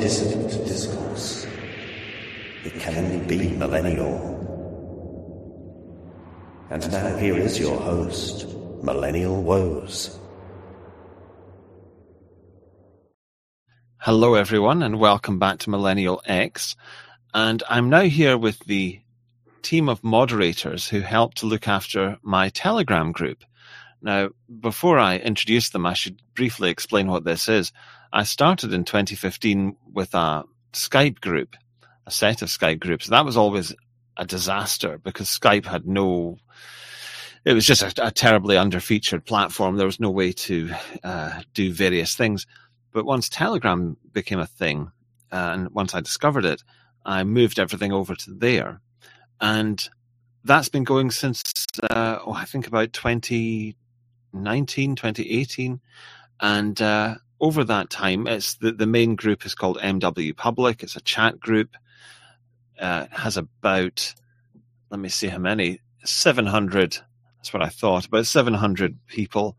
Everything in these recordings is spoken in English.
dissident discourse. It can only be millennial. And now here is your host, Millennial Woes. Hello everyone and welcome back to Millennial X. And I'm now here with the team of moderators who help to look after my Telegram group. Now, before I introduce them, I should briefly explain what this is. I started in 2015 with a Skype group, a set of Skype groups. That was always a disaster because Skype had it was just a terribly under-featured platform. There was no way to do various things. But once Telegram became a thing, and once I discovered it, I moved everything over to there. And that's been going since, I think about 2019, 2018. And over that time, it's the main group is called MW Public. It's a chat group. It has about, let me see how many, 700, that's what I thought, about 700 people,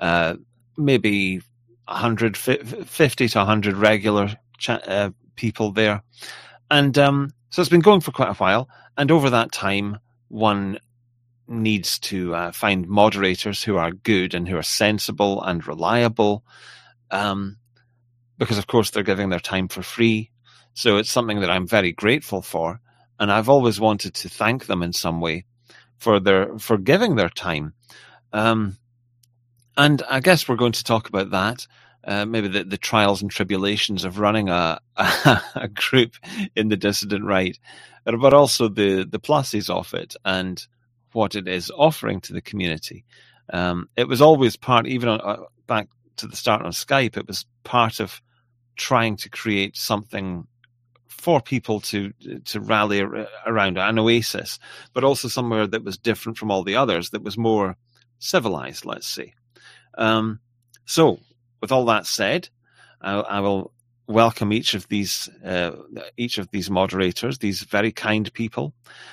maybe 150 to 100 regular people there. And so it's been going for quite a while. And over that time, one needs to find moderators who are good and who are sensible and reliable, because, of course, they're giving their time for free. So it's something that I'm very grateful for. And I've always wanted to thank them in some way for giving their time. And I guess we're going to talk about that, maybe the trials and tribulations of running a group in the dissident right, but also the pluses of it and what it is offering to the community. It was always part, even back to the start on Skype, it was part of trying to create something for people to rally around, an oasis, but also somewhere that was different from all the others, that was more civilized, let's say. So, with all that said, I will welcome each of these moderators, these very kind people.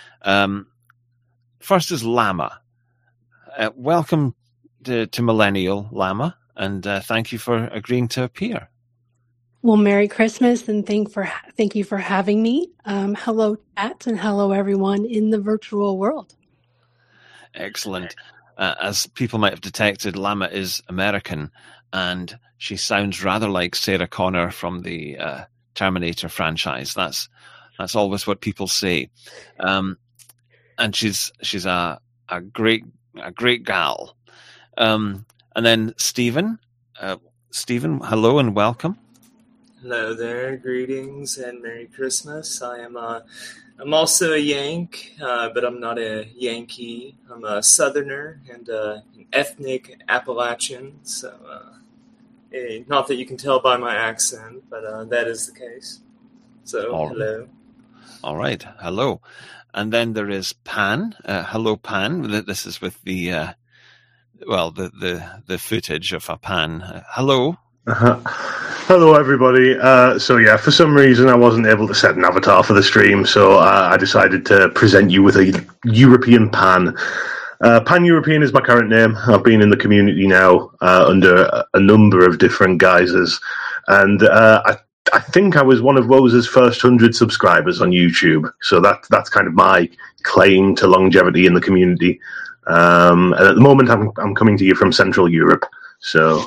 First is Lama. Welcome to Millennial, Lama, and thank you for agreeing to appear. Well, Merry Christmas, and thank you for having me. Hello, chat, and hello, everyone in the virtual world. Excellent. As people might have detected, Lama is American, and she sounds rather like Sarah Connor from the Terminator franchise. That's always what people say. And she's a great gal. And then Stephen. Stephen, hello and welcome. Hello there, greetings and Merry Christmas. I'm also a Yank, but I'm not a Yankee. I'm a Southerner and an ethnic Appalachian. So, not that you can tell by my accent, but that is the case. So, hello. All right, hello. And then there is Pan. Hello, Pan. This is with the footage of a Pan. Hello. Hello, everybody. For some reason I wasn't able to set an avatar for the stream, so I decided to present you with a European Pan. Pan-European is my current name. I've been in the community now under a number of different guises, and I think I was one of Woze's first 100 subscribers on YouTube, so that's kind of my claim to longevity in the community. And at the moment I'm coming to you from Central Europe, so...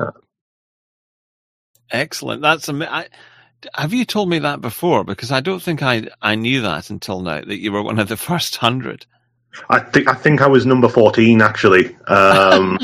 Excellent. Have you told me that before? Because I don't think I knew that until now, that you were one of the first 100. I think I was number 14, actually. What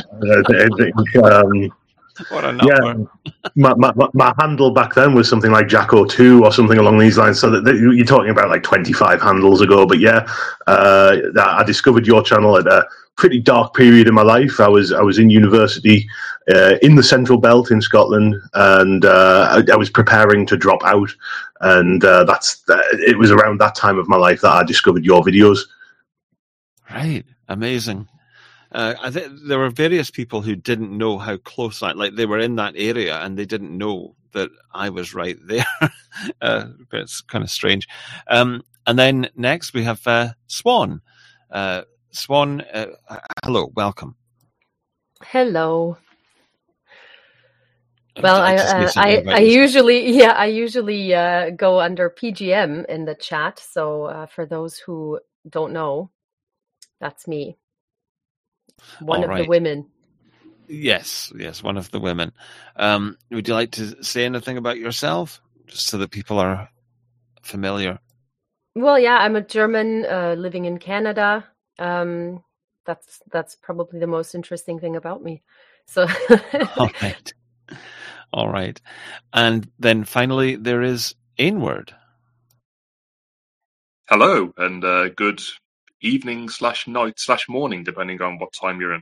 a number. Yeah, my handle back then was something like Jacko2 or something along these lines. So that you're talking about like 25 handles ago. But yeah, I discovered your channel at a pretty dark period in my life. I was in university in the Central Belt in Scotland, and I was preparing to drop out. And it was around that time of my life that I discovered your videos. Right, amazing. There were various people who didn't know how close they were in that area and they didn't know that I was right there. It's kind of strange. And then next we have Swan. Swan, hello, welcome. Hello. Well, like to say something about yourself. I usually go under PGM in the chat. So for those who don't know, that's me, one All of the right. women. Yes, one of the women. Would you like to say anything about yourself, just so that people are familiar? Well, yeah, I'm a German living in Canada. That's probably the most interesting thing about me. So, All right. And then finally, there is Ainward. Hello, and good evening / night / morning, depending on what time you're in.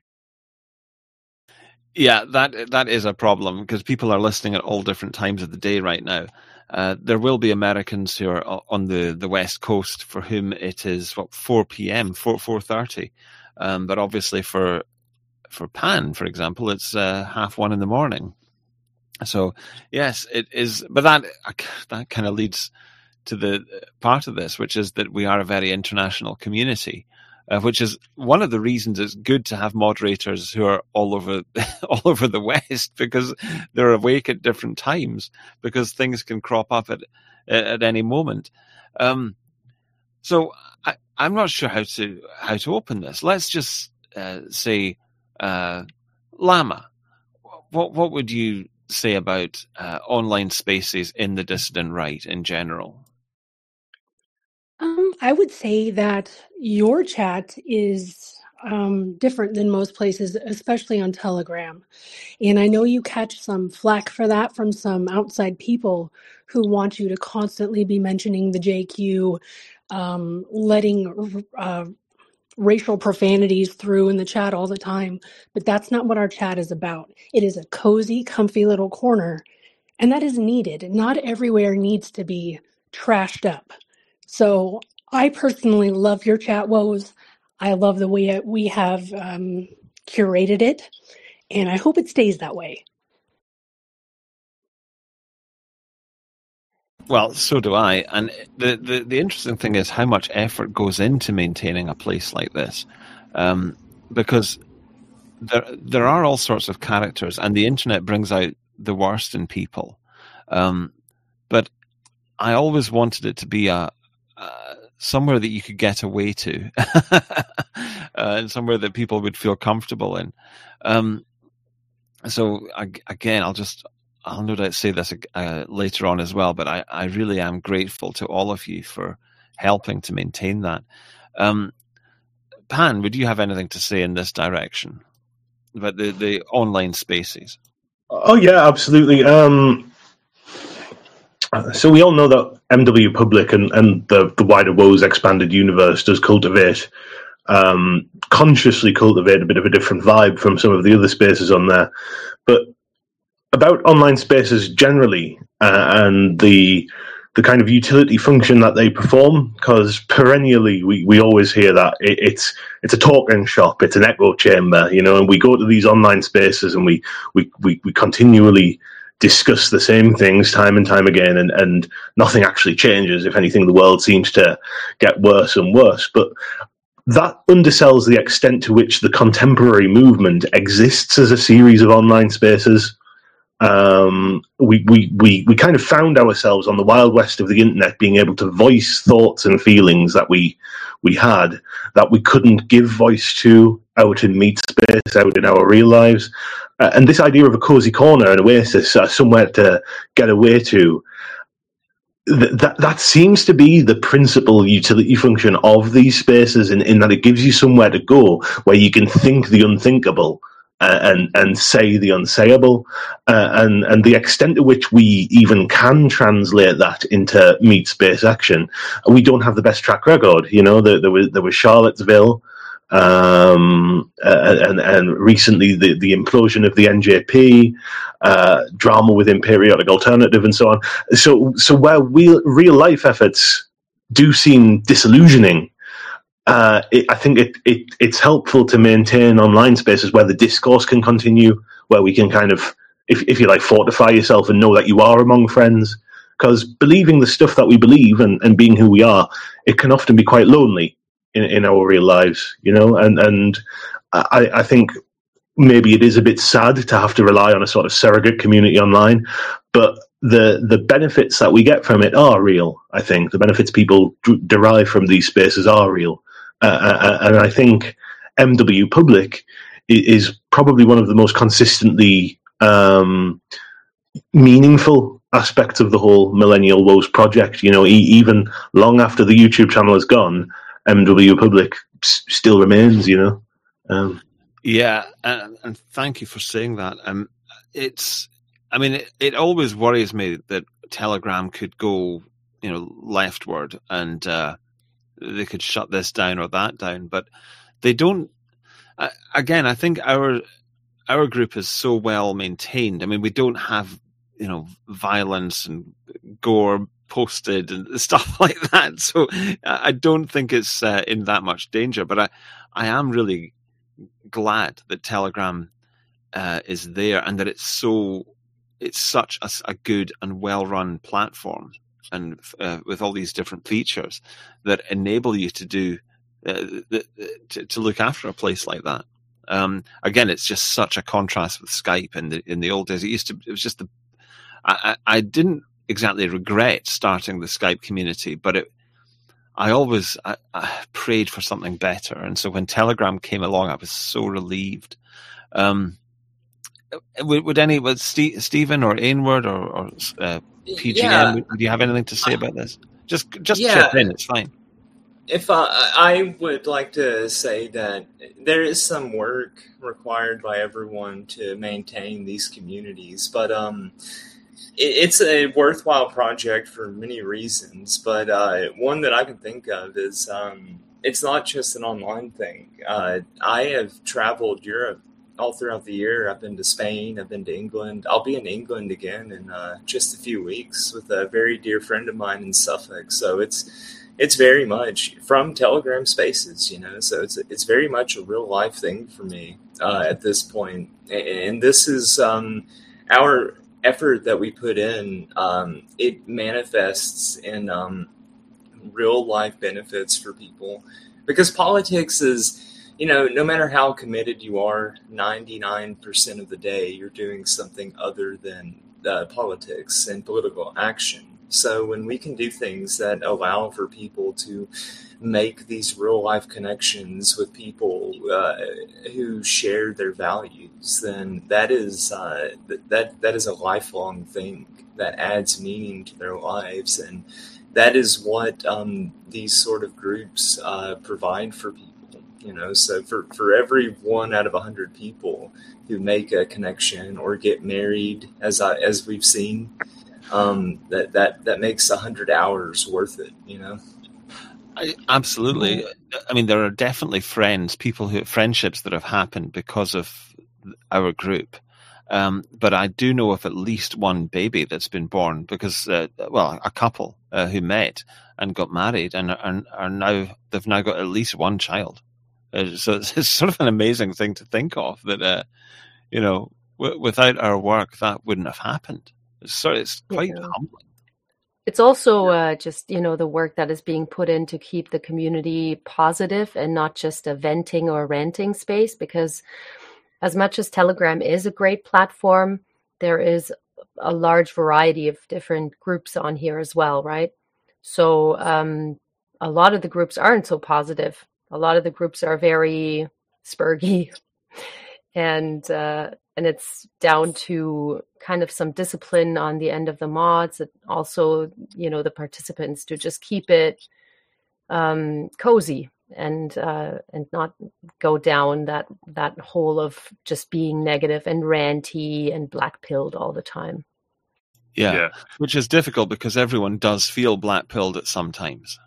Yeah, that is a problem because people are listening at all different times of the day right now. There will be Americans who are on the West Coast for whom it is 4 p.m., 4:30. But obviously for Pan, for example, it's 1:30 in the morning. So yes, it is. But that kind of leads to the part of this, which is that we are a very international community. Which is one of the reasons it's good to have moderators who are all over the West, because they're awake at different times, because things can crop up at any moment. So I'm not sure how to open this. Let's just say, Llama, what would you say about online spaces in the dissident right in general? I would say that your chat is different than most places, especially on Telegram. And I know you catch some flack for that from some outside people who want you to constantly be mentioning the JQ, letting racial profanities through in the chat all the time. But that's not what our chat is about. It is a cozy, comfy little corner, and that is needed. Not everywhere needs to be trashed up. So I personally love your chat woes. I love the way we have curated it, and I hope it stays that way. Well, so do I. And the interesting thing is how much effort goes into maintaining a place like this, because there are all sorts of characters, and the internet brings out the worst in people. But I always wanted it to be somewhere that you could get away to, and somewhere that people would feel comfortable in. So again, I'll no doubt say this later on as well, but I really am grateful to all of you for helping to maintain that. Pan, would you have anything to say in this direction about the online spaces? Oh yeah, absolutely. So we all know that MW Public and the wider WoE's expanded universe does consciously cultivate a bit of a different vibe from some of the other spaces on there. But about online spaces generally, and the kind of utility function that they perform, because perennially we always hear that it's a talking shop, it's an echo chamber, and we go to these online spaces and we continually discuss the same things time and time again, and nothing actually changes. If anything, the world seems to get worse and worse. But that undersells the extent to which the contemporary movement exists as a series of online spaces. We kind of found ourselves on the wild west of the internet, being able to voice thoughts and feelings that we had that we couldn't give voice to out in meat space, out in our real lives. And this idea of a cozy corner, an oasis, somewhere to get away to, that seems to be the principal utility function of these spaces, in that it gives you somewhere to go where you can think the unthinkable and say the unsayable, and the extent to which we even can translate that into meat space action. We don't have the best track record. There was Charlottesville, and recently the implosion of the NJP, drama within Periodic Alternative, and so on. So where real life efforts do seem disillusioning, I think it's helpful to maintain online spaces where the discourse can continue, where we can kind of, if you like, fortify yourself and know that you are among friends. Because believing the stuff that we believe and being who we are, it can often be quite lonely in our real lives, and I think maybe it is a bit sad to have to rely on a sort of surrogate community online, but the benefits that we get from it are real. I think the benefits people derive from these spaces are real, and I think MW Public is probably one of the most consistently meaningful aspects of the whole Millennial Woes project. You know, even long after the YouTube channel is gone, MW Public still remains. You know. Yeah, and thank you for saying that. It always worries me that Telegram could go, leftward, and they could shut this down or that down, but they don't. Again, I think our group is so well maintained. I mean, we don't have, violence and gore posted and stuff like that. So I don't think it's in that much danger. But I am really glad that Telegram is there, and that it's such a good and well-run platform, and with all these different features that enable you to do to look after a place like that. Again, it's just such a contrast with Skype in the old days. It was just I didn't exactly regret starting the Skype community, but I always prayed for something better. And so when Telegram came along, I was so relieved. Would Stephen or Ainward or PGM, would you have anything to say about this? Just chip in, it's fine. If I would like to say that there is some work required by everyone to maintain these communities, but it's a worthwhile project for many reasons. But one that I can think of is it's not just an online thing. I have traveled Europe all throughout the year. I've been to Spain, I've been to England. I'll be in England again in just a few weeks with a very dear friend of mine in Suffolk. So it's very much from Telegram Spaces, so it's very much a real life thing for me at this point. And this is our effort that we put in. It manifests in real life benefits for people, because politics is, no matter how committed you are, 99% of the day you're doing something other than politics and political action. So when we can do things that allow for people to make these real life connections with people who share their values, then that is a lifelong thing that adds meaning to their lives, and that is what these sort of groups provide for people. So for every 1 out of 100 people who make a connection or get married, as we've seen. That makes 100 hours worth it, Absolutely. I mean, there are definitely friendships that have happened because of our group. But I do know of at least one baby that's been born because, a couple who met and got married and they've now got at least one child. So it's sort of an amazing thing to think of that, without our work, that wouldn't have happened. So it's quite humbling. It's also just, the work that is being put in to keep the community positive and not just a venting or ranting space, because as much as Telegram is a great platform, there is a large variety of different groups on here as well, right? So a lot of the groups aren't so positive. A lot of the groups are very spurgy, and it's down to kind of some discipline on the end of the mods, and also, the participants to just keep it cozy and not go down that hole of just being negative and ranty and black-pilled all the time. Yeah, which is difficult because everyone does feel black-pilled at some times.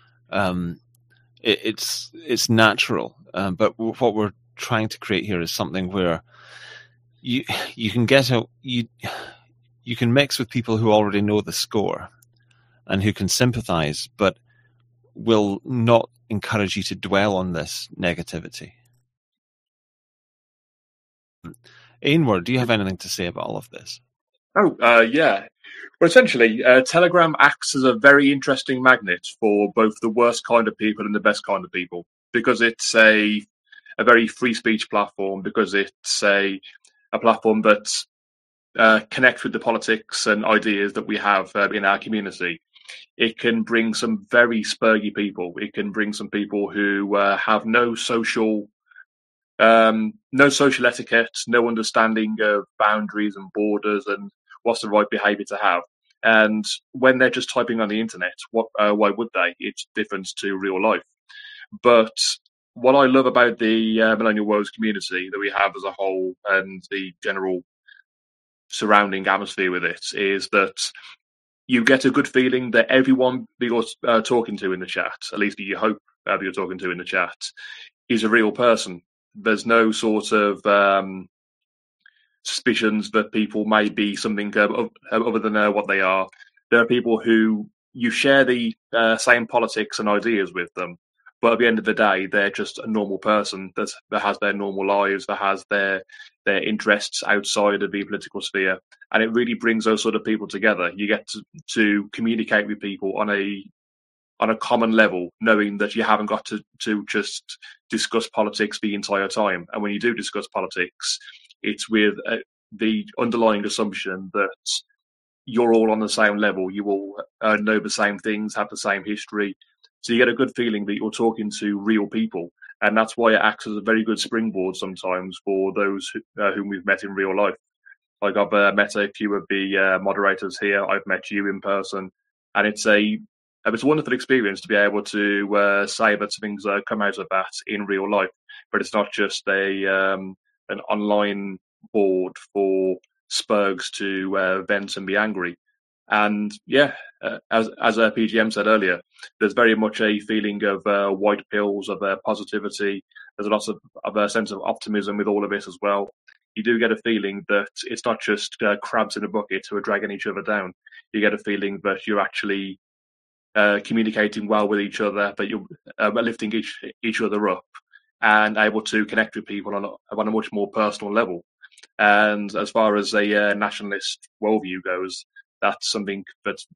It's natural, but what we're trying to create here is something where you can you can mix with people who already know the score and who can sympathize, but will not encourage you to dwell on this negativity. Ainward, do you have anything to say about all of this? Yeah. Well, essentially, Telegram acts as a very interesting magnet for both the worst kind of people and the best kind of people, because it's a very free speech platform because it's a platform that connects with the politics and ideas that we have in our community. It can bring some very spurgy people. It can bring some people who have no social etiquette, no understanding of boundaries and borders and what's the right behaviour to have. And when they're just typing on the internet, why would they? It's different to real life. But what I love about the Millennial Woes community that we have as a whole and the general surrounding atmosphere with it is that you get a good feeling that everyone that you're talking to in the chat, at least you hope that you're talking to in the chat, is a real person. There's no sort of suspicions that people may be something other than what they are. There are people who you share the same politics and ideas with them, but at the end of the day, they're just a normal person that has their normal lives, that has their interests outside of the political sphere, and it really brings those sort of people together. You get to communicate with people on a common level, knowing that you haven't got to just discuss politics the entire time. And when you do discuss politics, it's with the underlying assumption that you're all on the same level. You all know the same things, have the same history. So you get a good feeling that you're talking to real people. And that's why it acts as a very good springboard sometimes for those whom we've met in real life. Like I've met a few of the moderators here. I've met you in person. And it's a wonderful experience to be able to say that things come out of that in real life. But it's not just an online board for spurgs to vent and be angry. And yeah, as PGM said earlier, there's very much a feeling of white pills, of positivity. There's a lot of a sense of optimism with all of it as well. You do get a feeling that it's not just crabs in a bucket who are dragging each other down. You get a feeling that you're actually communicating well with each other, that you're lifting each other up and able to connect with people on a much more personal level. And as far as a nationalist worldview goes, that's something that's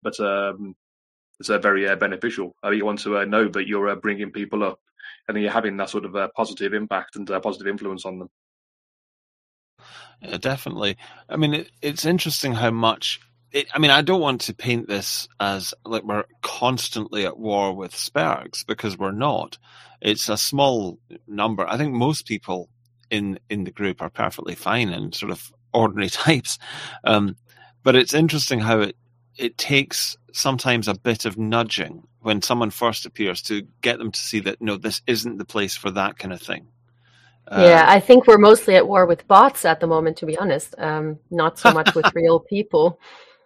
very beneficial. You want to know that you're bringing people up and you're having that sort of positive impact and positive influence on them. Yeah, definitely. I mean, it's interesting how much... I don't want to paint this as like we're constantly at war with Spurgs, because we're not. It's a small number. I think most people in the group are perfectly fine and sort of ordinary types. But it's interesting how it takes sometimes a bit of nudging when someone first appears to get them to see that, no, this isn't the place for that kind of thing. Yeah, I think we're mostly at war with bots at the moment, to be honest. Not so much with real people,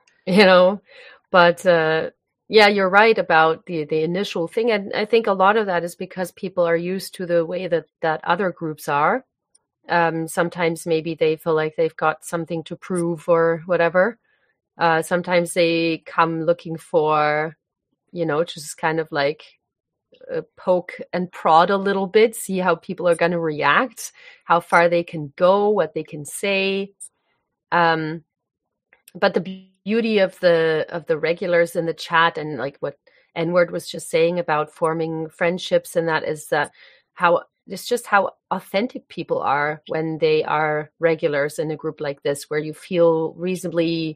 But yeah, you're right about the initial thing. And I think a lot of that is because people are used to the way that other groups are. Sometimes maybe they feel like they've got something to prove or whatever. Sometimes they come looking for, just kind of like poke and prod a little bit, see how people are going to react, how far they can go, what they can say. But the beauty of the regulars in the chat, and like what Enward was just saying about forming friendships, and that is how authentic people are when they are regulars in a group like this, where you feel reasonably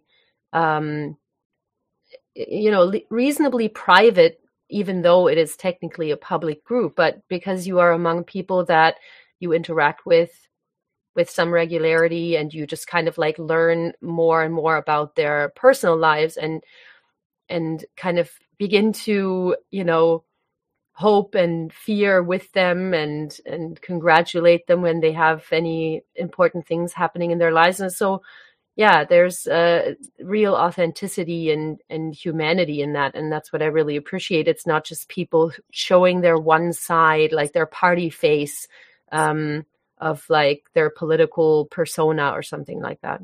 reasonably private, even though it is technically a public group, but because you are among people that you interact with some regularity, and you just kind of like learn more and more about their personal lives and kind of begin to, hope and fear with them and congratulate them when they have any important things happening in their lives. And so, yeah, there's real authenticity and humanity in that. And that's what I really appreciate. It's not just people showing their one side, like their party face of like their political persona or something like that.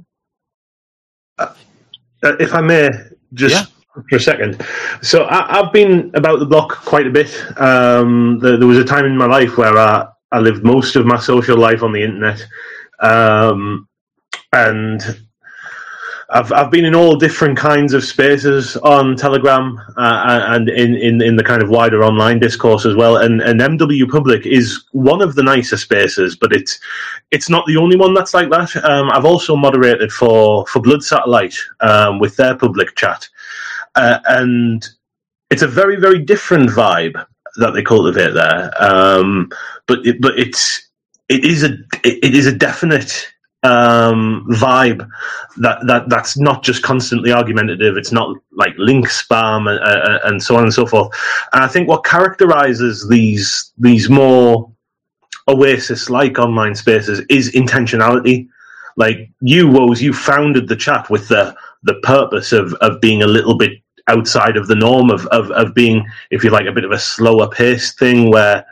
If I may, just for a second. So I've been about the block quite a bit. There was a time in my life where I lived most of my social life on the internet. And I've been in all different kinds of spaces on Telegram and in the kind of wider online discourse as well. And MW Public is one of the nicer spaces, but it's not the only one that's like that. I've also moderated for Blood Satellite with their public chat, and it's a very, very different vibe that they cultivate there. But it is a definite vibe that's not just constantly argumentative. It's not like link spam and so on and so forth. And I think what characterizes these more Oasis-like online spaces is intentionality. Like you, Woes, you founded the chat with the purpose of being a little bit outside of the norm, of being, if you like, a bit of a slower paced thing where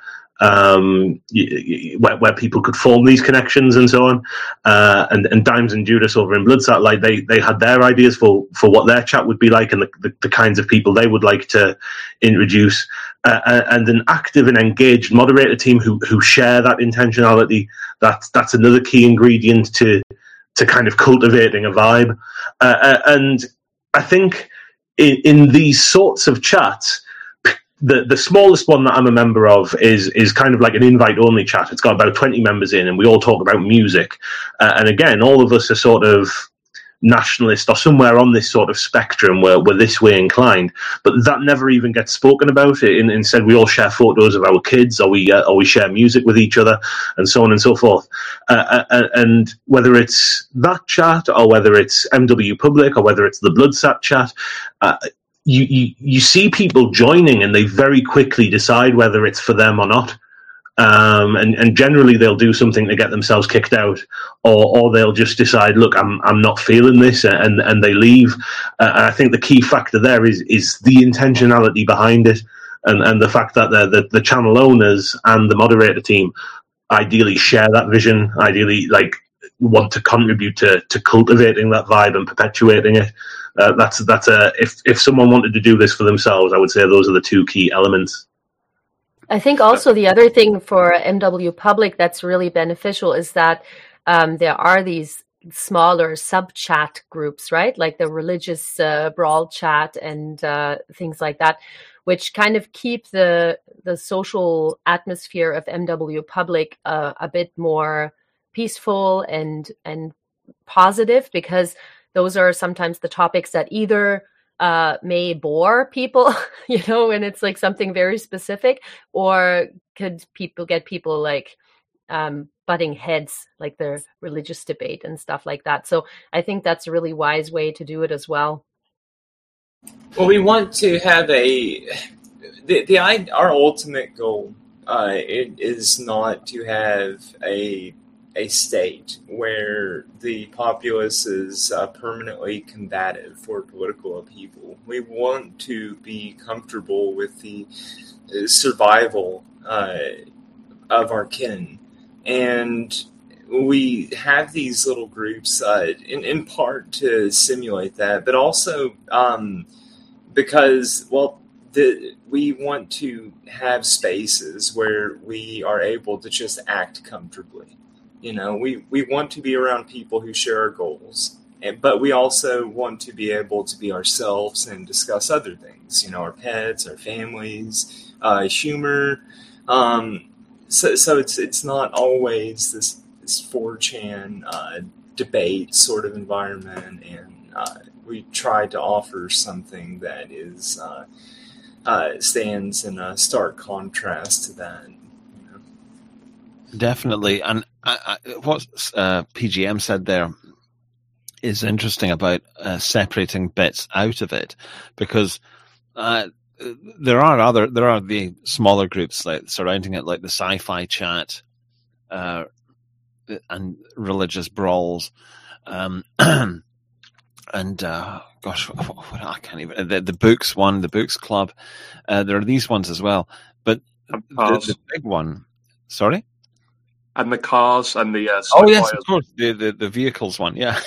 people could form these connections and so on. And Dimes and Judas over in Blood Satellite, they had their ideas for what their chat would be like and the kinds of people they would like to introduce. And an active and engaged moderator team who share that intentionality. That's another key ingredient to kind of cultivating a vibe. And I think in these sorts of chats, the smallest one that I'm a member of is kind of like an invite-only chat. It's got about 20 members in, and we all talk about music. And again, all of us are sort of nationalist or somewhere on this sort of spectrum where we're this way inclined. But that never even gets spoken about. Instead, we all share photos of our kids, or we share music with each other, and so on and so forth. And whether it's that chat, or whether it's MW Public, or whether it's the Bloodsat chat, you see people joining and they very quickly decide whether it's for them or not. And generally they'll do something to get themselves kicked out, or they'll just decide, look, I'm not feeling this, and they leave. I think the key factor there is the intentionality behind it, and the fact that the channel owners and the moderator team ideally share that vision, ideally like want to contribute to cultivating that vibe and perpetuating it. If someone wanted to do this for themselves, I would say those are the two key elements. I think also the other thing for MW Public that's really beneficial is that there are these smaller sub-chat groups, right? Like the religious brawl chat and things like that, which kind of keep the social atmosphere of MW Public a bit more peaceful and positive, because those are sometimes the topics that either may bore people, when it's like something very specific, or could get people like butting heads, like the religious debate and stuff like that. So I think that's a really wise way to do it as well. Well, we want to have our ultimate goal it is not to have a state where the populace is permanently combative for political upheaval. We want to be comfortable with the survival of our kin. And we have these little groups in part to simulate that, but also because, we want to have spaces where we are able to just act comfortably. We want to be around people who share our goals, but we also want to be able to be ourselves and discuss other things, our pets, our families, humor. So it's not always this 4chan debate sort of environment, and we try to offer something that is stands in a stark contrast to that. Definitely, and what PGM said there is interesting about separating bits out of it, because there are the smaller groups like surrounding it, like the sci-fi chat and religious brawls, and gosh, I can't even the books one, the books club. There are these ones as well, but the big one. Sorry. And the cars and the yes, of course, the vehicles one, yeah.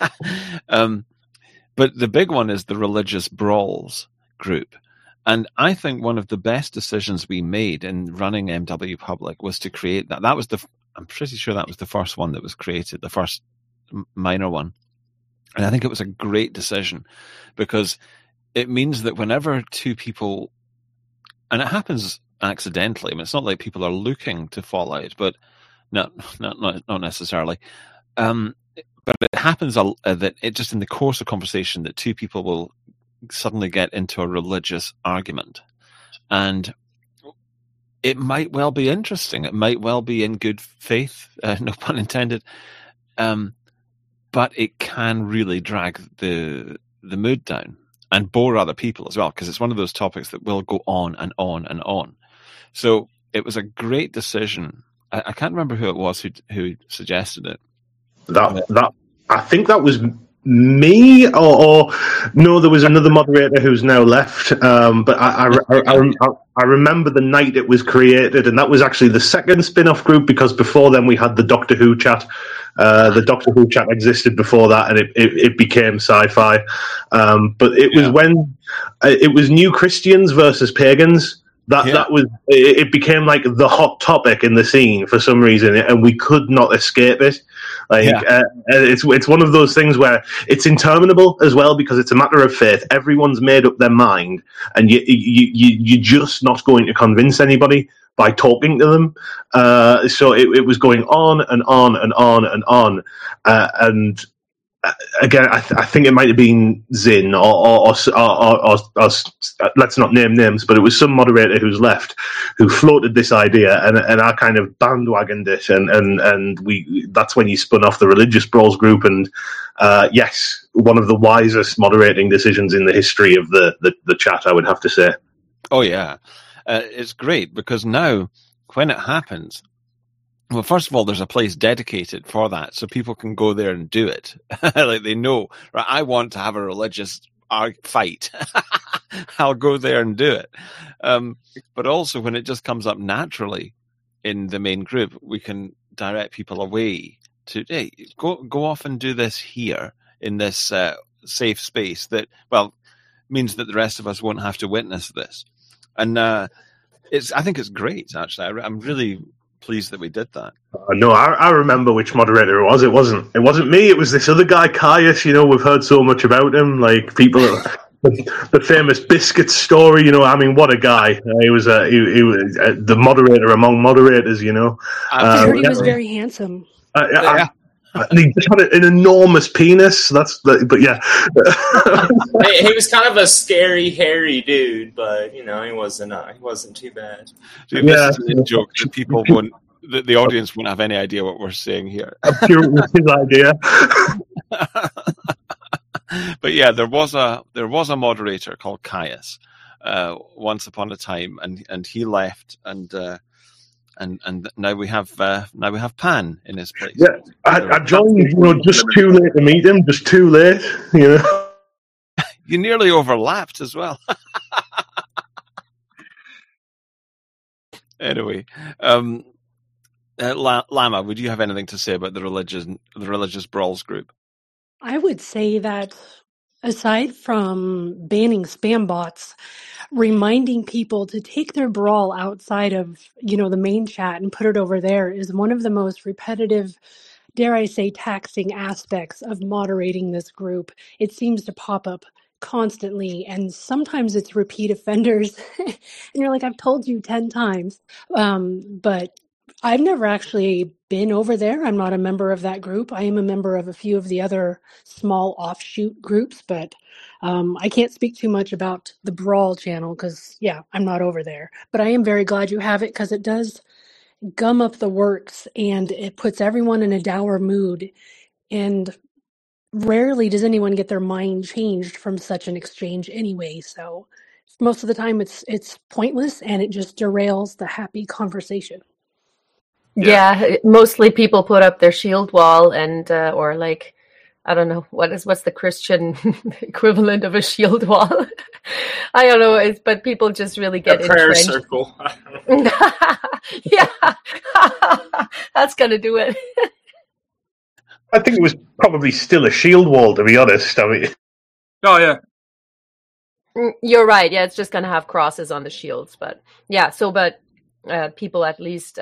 But the big one is the religious brawls group, and I think one of the best decisions we made in running MW Public was to create that. That was I'm pretty sure that was the first one that was created, the first minor one, And I think it was a great decision, because it means that whenever two people, and it happens accidentally, I mean, it's not like people are looking to fall out, but not necessarily. But it happens that it just in the course of conversation that two people will suddenly get into a religious argument, and it might well be interesting. It might well be in good faith, no pun intended. But it can really drag the mood down and bore other people as well, because it's one of those topics that will go on and on and on. So it was a great decision. I can't remember who it was who suggested it. That I think that was me, or no, there was another moderator who's now left. But I remember the night it was created, and that was actually the second spin-off group, because before then we had the Doctor Who chat. The Doctor Who chat existed before that, and it became sci-fi. But it was when it was New Christians versus Pagans. That was it became like the hot topic in the scene for some reason, and we could not escape it. It's one of those things where it's interminable as well, because it's a matter of faith. Everyone's made up their mind, and you're just not going to convince anybody by talking to them. So it was going on and on and on and on, and again, I think it might have been Zin or let's not name names, but it was some moderator who's left who floated this idea, and I kind of bandwagoned it, and that's when you spun off the Religious Brawls group, and yes, one of the wisest moderating decisions in the history of the chat, I would have to say. Oh yeah, it's great, because now when it happens, well, first of all, there's a place dedicated for that, so people can go there and do it. Like they know, right? I want to have a religious fight. I'll go there and do it. But also, when it just comes up naturally in the main group, we can direct people away to, hey, go off and do this here in this safe space that, well, means that the rest of us won't have to witness this. And I think it's great, actually. I'm really pleased that we did that. No, I remember which moderator it was. It wasn't me. It was this other guy, Caius. We've heard so much about him. Like people, the famous biscuit story. I mean, what a guy! He was the moderator among moderators. I heard he was very handsome. And he just had an enormous penis. But yeah. He was kind of a scary, hairy dude, but he wasn't too bad. Dude, this is a joke that people won't. The audience won't have any idea what we're saying here. It was his idea. But yeah, there was a moderator called Caius once upon a time, and he left, and now we have Pan in his place. Yeah, I joined just too late to meet him, just too late. You nearly overlapped as well. Anyway, Lama, would you have anything to say about the religious brawls group? I would say that aside from banning spam bots, reminding people to take their brawl outside of, the main chat and put it over there is one of the most repetitive, dare I say, taxing aspects of moderating this group. It seems to pop up constantly, and sometimes it's repeat offenders. And you're like, I've told you 10 times. But I've never actually been over there. I'm not a member of that group. I am a member of a few of the other small offshoot groups, but I can't speak too much about the Brawl channel because, I'm not over there. But I am very glad you have it because it does gum up the works and it puts everyone in a dour mood. And rarely does anyone get their mind changed from such an exchange anyway. So most of the time it's pointless and it just derails the happy conversation. Yeah, mostly people put up their shield wall and or like, I don't know, what's the Christian equivalent of a shield wall? I don't know, but people just really get a prayer entrenched. Circle. Yeah, that's gonna do it. I think it was probably still a shield wall, to be honest. I mean, oh yeah, you're right. Yeah, it's just gonna have crosses on the shields, but yeah. So, but people at least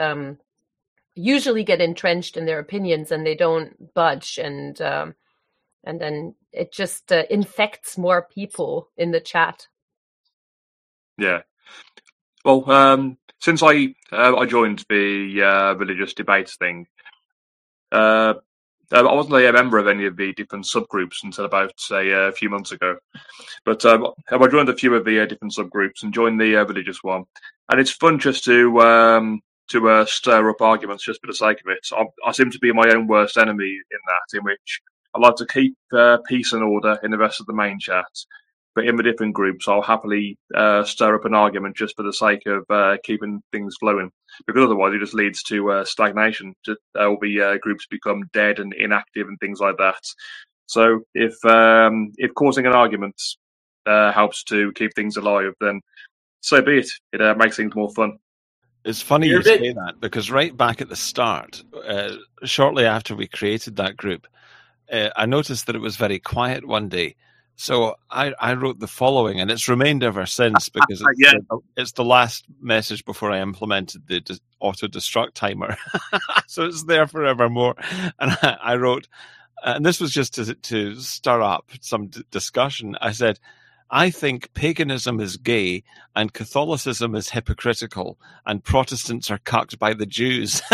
usually get entrenched in their opinions and they don't budge, and then it just infects more people in the chat. Yeah. Well, since I joined the religious debates thing, I wasn't a member of any of the different subgroups until about, say, a few months ago. But I joined a few of the different subgroups and joined the religious one. And it's fun just to stir up arguments just for the sake of it. I seem to be my own worst enemy in that, in which I like to keep peace and order in the rest of the main chat. But in the different groups, I'll happily stir up an argument just for the sake of keeping things flowing. Because otherwise, it just leads to stagnation. All the groups become dead and inactive and things like that. So if causing an argument helps to keep things alive, then so be it. It makes things more fun. It's funny you say that, because right back at the start, shortly after we created that group, I noticed that it was very quiet one day. So I wrote the following, and it's remained ever since, because it's the last message before I implemented the auto-destruct timer. So it's there forevermore. And I wrote, and this was just to stir up some discussion. I said, I think paganism is gay and Catholicism is hypocritical and Protestants are cucked by the Jews.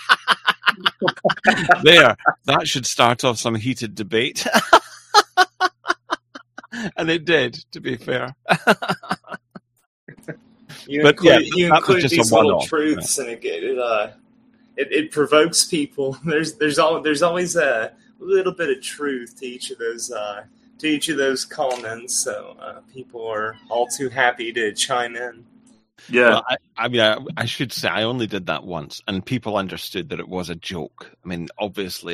There, that should start off some heated debate. And it did, to be fair. You include these little truths, and it provokes people. There's always a little bit of truth to each of those comments, so people are all too happy to chime in. Yeah, well, I should say I only did that once, and people understood that it was a joke. I mean, obviously,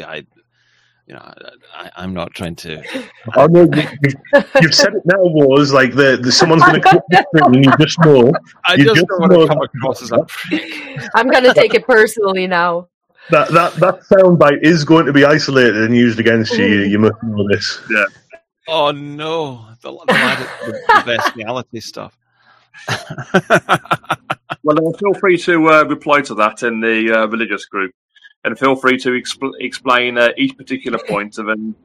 I'm not trying to. Oh no, you've said it now. Was like someone's going to click this thing, and you just know. I just don't want to come across as a prick. I'm going to take it personally now. That soundbite is going to be isolated and used against you. You must know this. Yeah. Oh no, the bestiality stuff. Well, feel free to reply to that in the religious group, and feel free to explain each particular point, and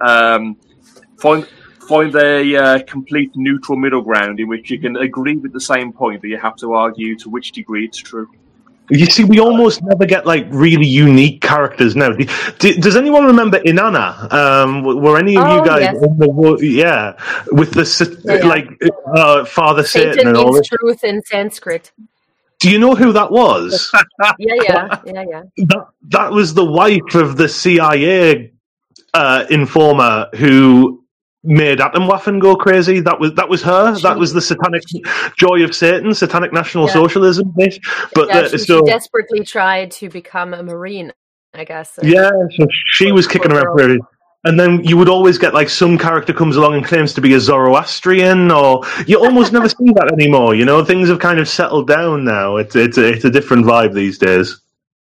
find a complete neutral middle ground in which you can agree with the same point, but you have to argue to which degree it's true. You see, we almost never get really unique characters now. Does anyone remember Inanna? Were any of you guys in the with the Father Satan and all means truth in Sanskrit. Do you know who that was? Yeah. That was the wife of the CIA informer who made Atomwaffen go crazy. That was her. That was the satanic joy of Satan, satanic National Socialism bit. But she desperately tried to become a Marine, I guess. So she was kicking around. And then you would always get some character comes along and claims to be a Zoroastrian, or you almost never see that anymore. You know, things have kind of settled down now. It's a different vibe these days.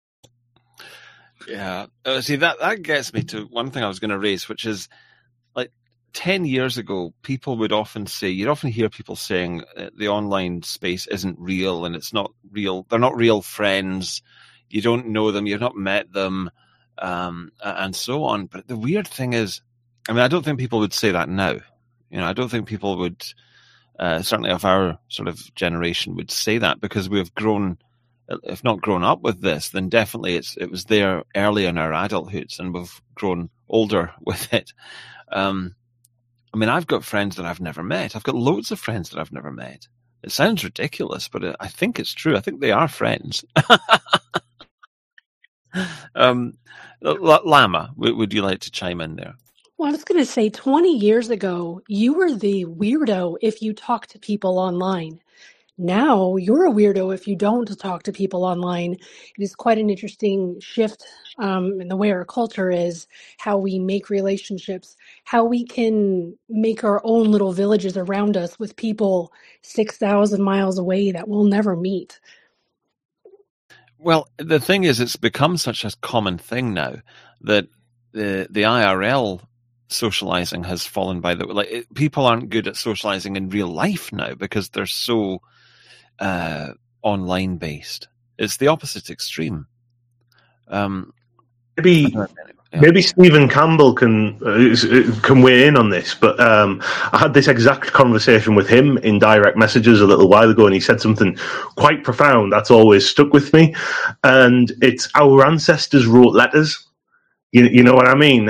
Yeah, see that gets me to one thing I was going to raise, which is 10 years ago, people would often say, you'd often hear people saying the online space isn't real and it's not real. They're not real friends. You don't know them. You've not met them. And so on. But the weird thing is, I don't think people would say that now. I don't think people would, certainly of our sort of generation, would say that, because we've grown, if not grown up with this, then definitely it was there early in our adulthoods, and we've grown older with it. I've got friends that I've never met. I've got loads of friends that I've never met. It sounds ridiculous, but I think it's true. I think they are friends. Lama, would you like to chime in there? Well, I was going to say 20 years ago, you were the weirdo if you talk to people online. Now you're a weirdo if you don't talk to people online. It is quite an interesting shift in the way our culture is, how we make relationships, how we can make our own little villages around us with people 6,000 miles away that we'll never meet. Well, the thing is, it's become such a common thing now that the IRL socializing has fallen by the people aren't good at socializing in real life now because they're so online based. It's the opposite extreme. Maybe Yeah. Maybe Stephen Campbell can weigh in on this, but I had this exact conversation with him in direct messages a little while ago, and he said something quite profound that's always stuck with me, and it's our ancestors wrote letters. You know what I mean?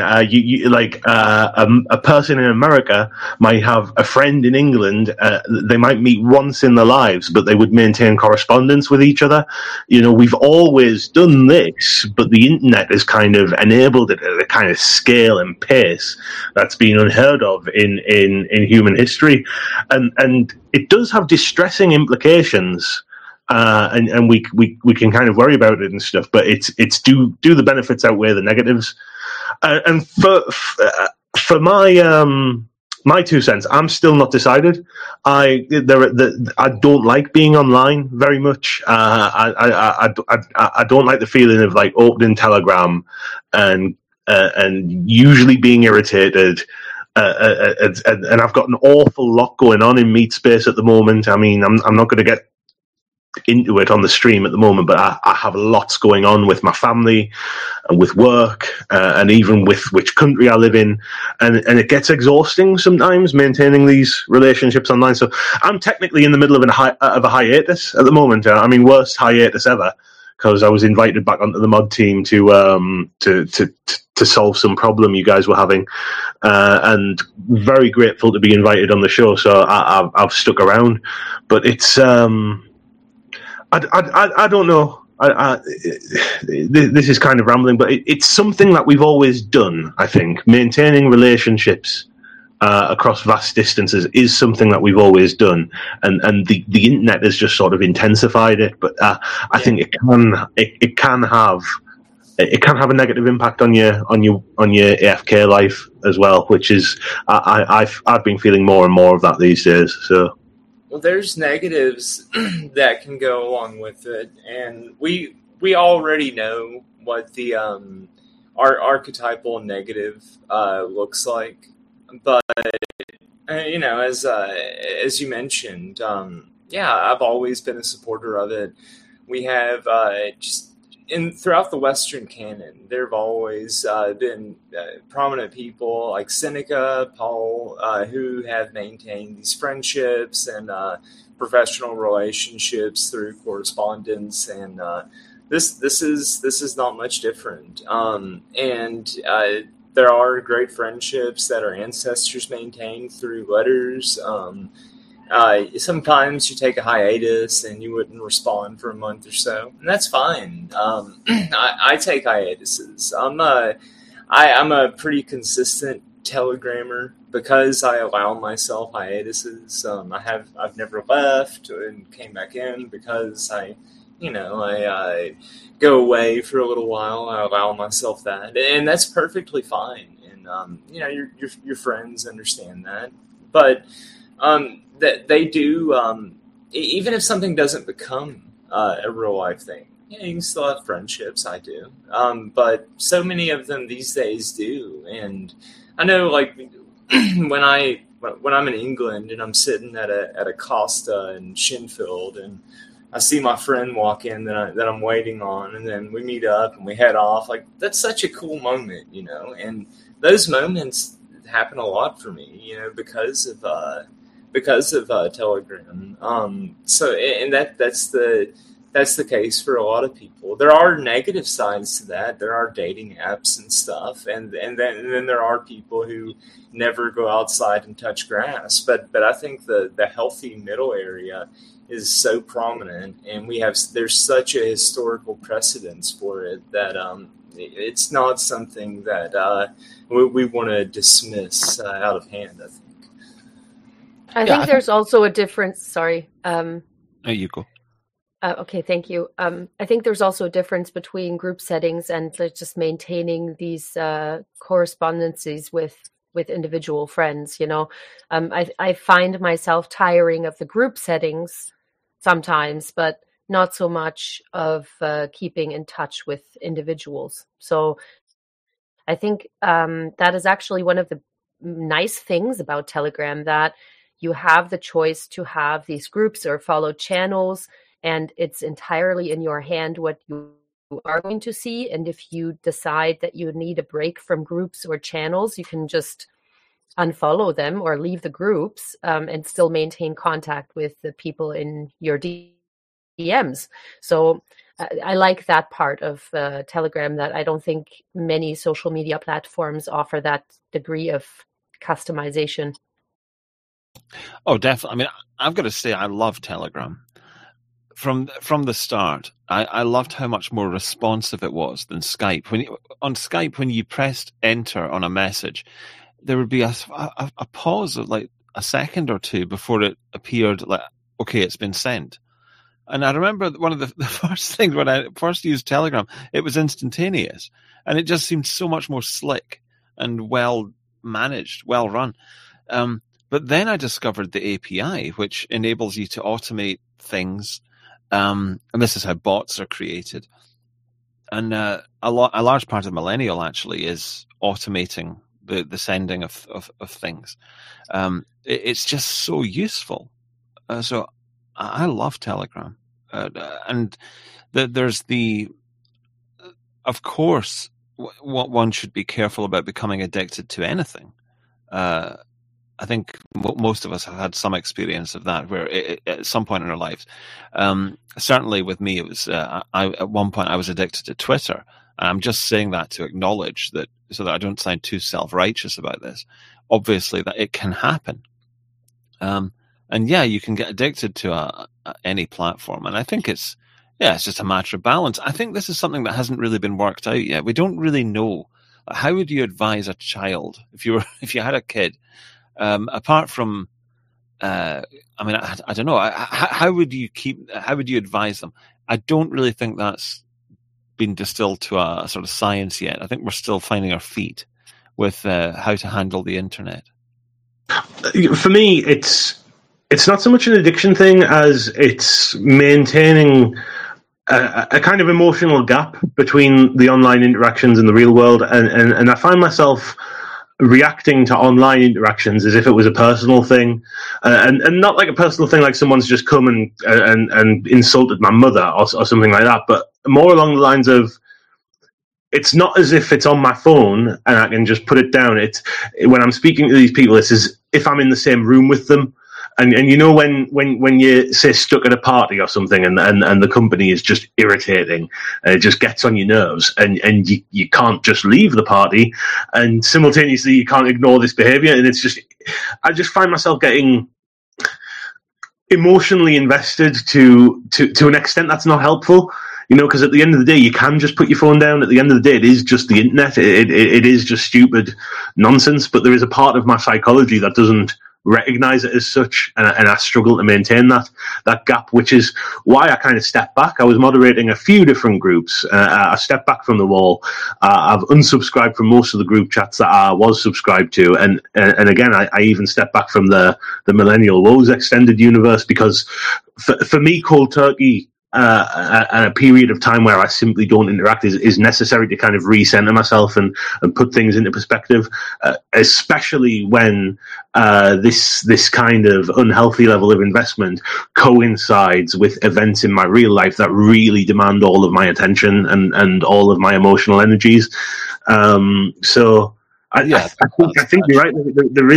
A person in America might have a friend in England. They might meet once in their lives, but they would maintain correspondence with each other. You know, we've always done this, but the internet has kind of enabled it at a kind of scale and pace that's been unheard of in human history, and it does have distressing implications. And we can kind of worry about it and stuff, but it's do the benefits outweigh the negatives? And for my 2 cents, I'm still not decided. I don't like being online very much. I don't like the feeling of like opening Telegram and usually being irritated. And I've got an awful lot going on in Meat Space at the moment. I mean, I'm not going to get into it on the stream at the moment, but I have lots going on with my family and with work and even with which country I live in, and it gets exhausting sometimes maintaining these relationships online. So I'm technically in the middle of a hiatus at the moment. I mean, worst hiatus ever, because I was invited back onto the mod team to solve some problem you guys were having, and very grateful to be invited on the show. So I've stuck around, but it's I don't know. This is kind of rambling, but it's something that we've always done. I think maintaining relationships across vast distances is something that we've always done, and the internet has just sort of intensified it. But I think it can have a negative impact on your AFK life as well, which is I've been feeling more and more of that these days. So. Well, there's negatives that can go along with it, and we already know what the our archetypal negative looks like. But you know, as you mentioned, I've always been a supporter of it. We have throughout the Western canon, there have always been prominent people like Seneca, Paul, who have maintained these friendships and professional relationships through correspondence, and this is not much different. There are great friendships that our ancestors maintained through letters. Sometimes you take a hiatus and you wouldn't respond for a month or so, and that's fine. I take hiatuses. I'm a pretty consistent telegrammer because I allow myself hiatuses. I've never left and came back in because I go away for a little while. I allow myself that, and that's perfectly fine. And your friends understand that, but that they do, even if something doesn't become a real life thing. Yeah, you can still have friendships. I do, but so many of them these days do. And I know, like when I'm in England and I'm sitting at a Costa in Shinfield, and I see my friend walk in that I'm waiting on, and then we meet up and we head off. Like, that's such a cool moment, And those moments happen a lot for me, because of Telegram. So, and that's the case for a lot of people. There are negative sides to that. There are dating apps and stuff, and then there are people who never go outside and touch grass. But I think the healthy middle area is so prominent, and there's such a historical precedence for it that it's not something that we want to dismiss out of hand, I think. I think there's also a difference. Sorry. There you go. Okay, thank you. I think there's also a difference between group settings and just maintaining these correspondences with individual friends. I find myself tiring of the group settings sometimes, but not so much of keeping in touch with individuals. So I think that is actually one of the nice things about Telegram, that you have the choice to have these groups or follow channels, and it's entirely in your hand what you are going to see. And if you decide that you need a break from groups or channels, you can just unfollow them or leave the groups and still maintain contact with the people in your DMs. So I like that part of Telegram, that I don't think many social media platforms offer that degree of customization. Oh, definitely. I mean, I've got to say, I love Telegram. From the start, I loved how much more responsive it was than Skype. On Skype, when you pressed enter on a message, there would be a pause of like a second or two before it appeared like, okay, it's been sent. And I remember one of the first things when I first used Telegram, it was instantaneous. And it just seemed so much more slick and well managed, well run. But then I discovered the API, which enables you to automate things. And this is how bots are created. And a large part of Millennial actually is automating the sending of things. It's just so useful. So I love Telegram. And there's of course, what one should be careful about becoming addicted to anything. I think most of us have had some experience of that, where at some point in our lives, certainly with me, it was at one point I was addicted to Twitter, and I'm just saying that to acknowledge that, so that I don't sound too self-righteous about this. Obviously, that it can happen, and yeah, you can get addicted to any platform, and I think it's just a matter of balance. I think this is something that hasn't really been worked out yet. We don't really know. How would you advise a child if you had a kid? Apart from, I don't know. How would you advise them? I don't really think that's been distilled to a sort of science yet. I think we're still finding our feet with how to handle the internet. For me, it's not so much an addiction thing as it's maintaining a kind of emotional gap between the online interactions and the real world, and I find myself reacting to online interactions as if it was a personal thing, and not like a personal thing like someone's just come and insulted my mother or something like that, but more along the lines of, it's not as if it's on my phone and I can just put it down. It's when I'm speaking to these people, it's as if I'm in the same room with them. And you know, when you say stuck at a party or something and the company is just irritating and it just gets on your nerves and you can't just leave the party, and simultaneously you can't ignore this behavior, and I just find myself getting emotionally invested to an extent that's not helpful. You know, because at the end of the day, you can just put your phone down. At the end of the day, it is just the internet. It is just stupid nonsense. But there is a part of my psychology that doesn't recognize it as such, and I struggle to maintain that gap, which is why I kind of stepped back. I was moderating a few different groups. I stepped back from the wall. I've unsubscribed from most of the group chats that I was subscribed to, and again, I even stepped back from the Millennial Woes extended universe, because for me, cold turkey, and a period of time where I simply don't interact is necessary to kind of recenter myself and put things into perspective, especially when this kind of unhealthy level of investment coincides with events in my real life that really demand all of my attention and all of my emotional energies. So I think you're right. There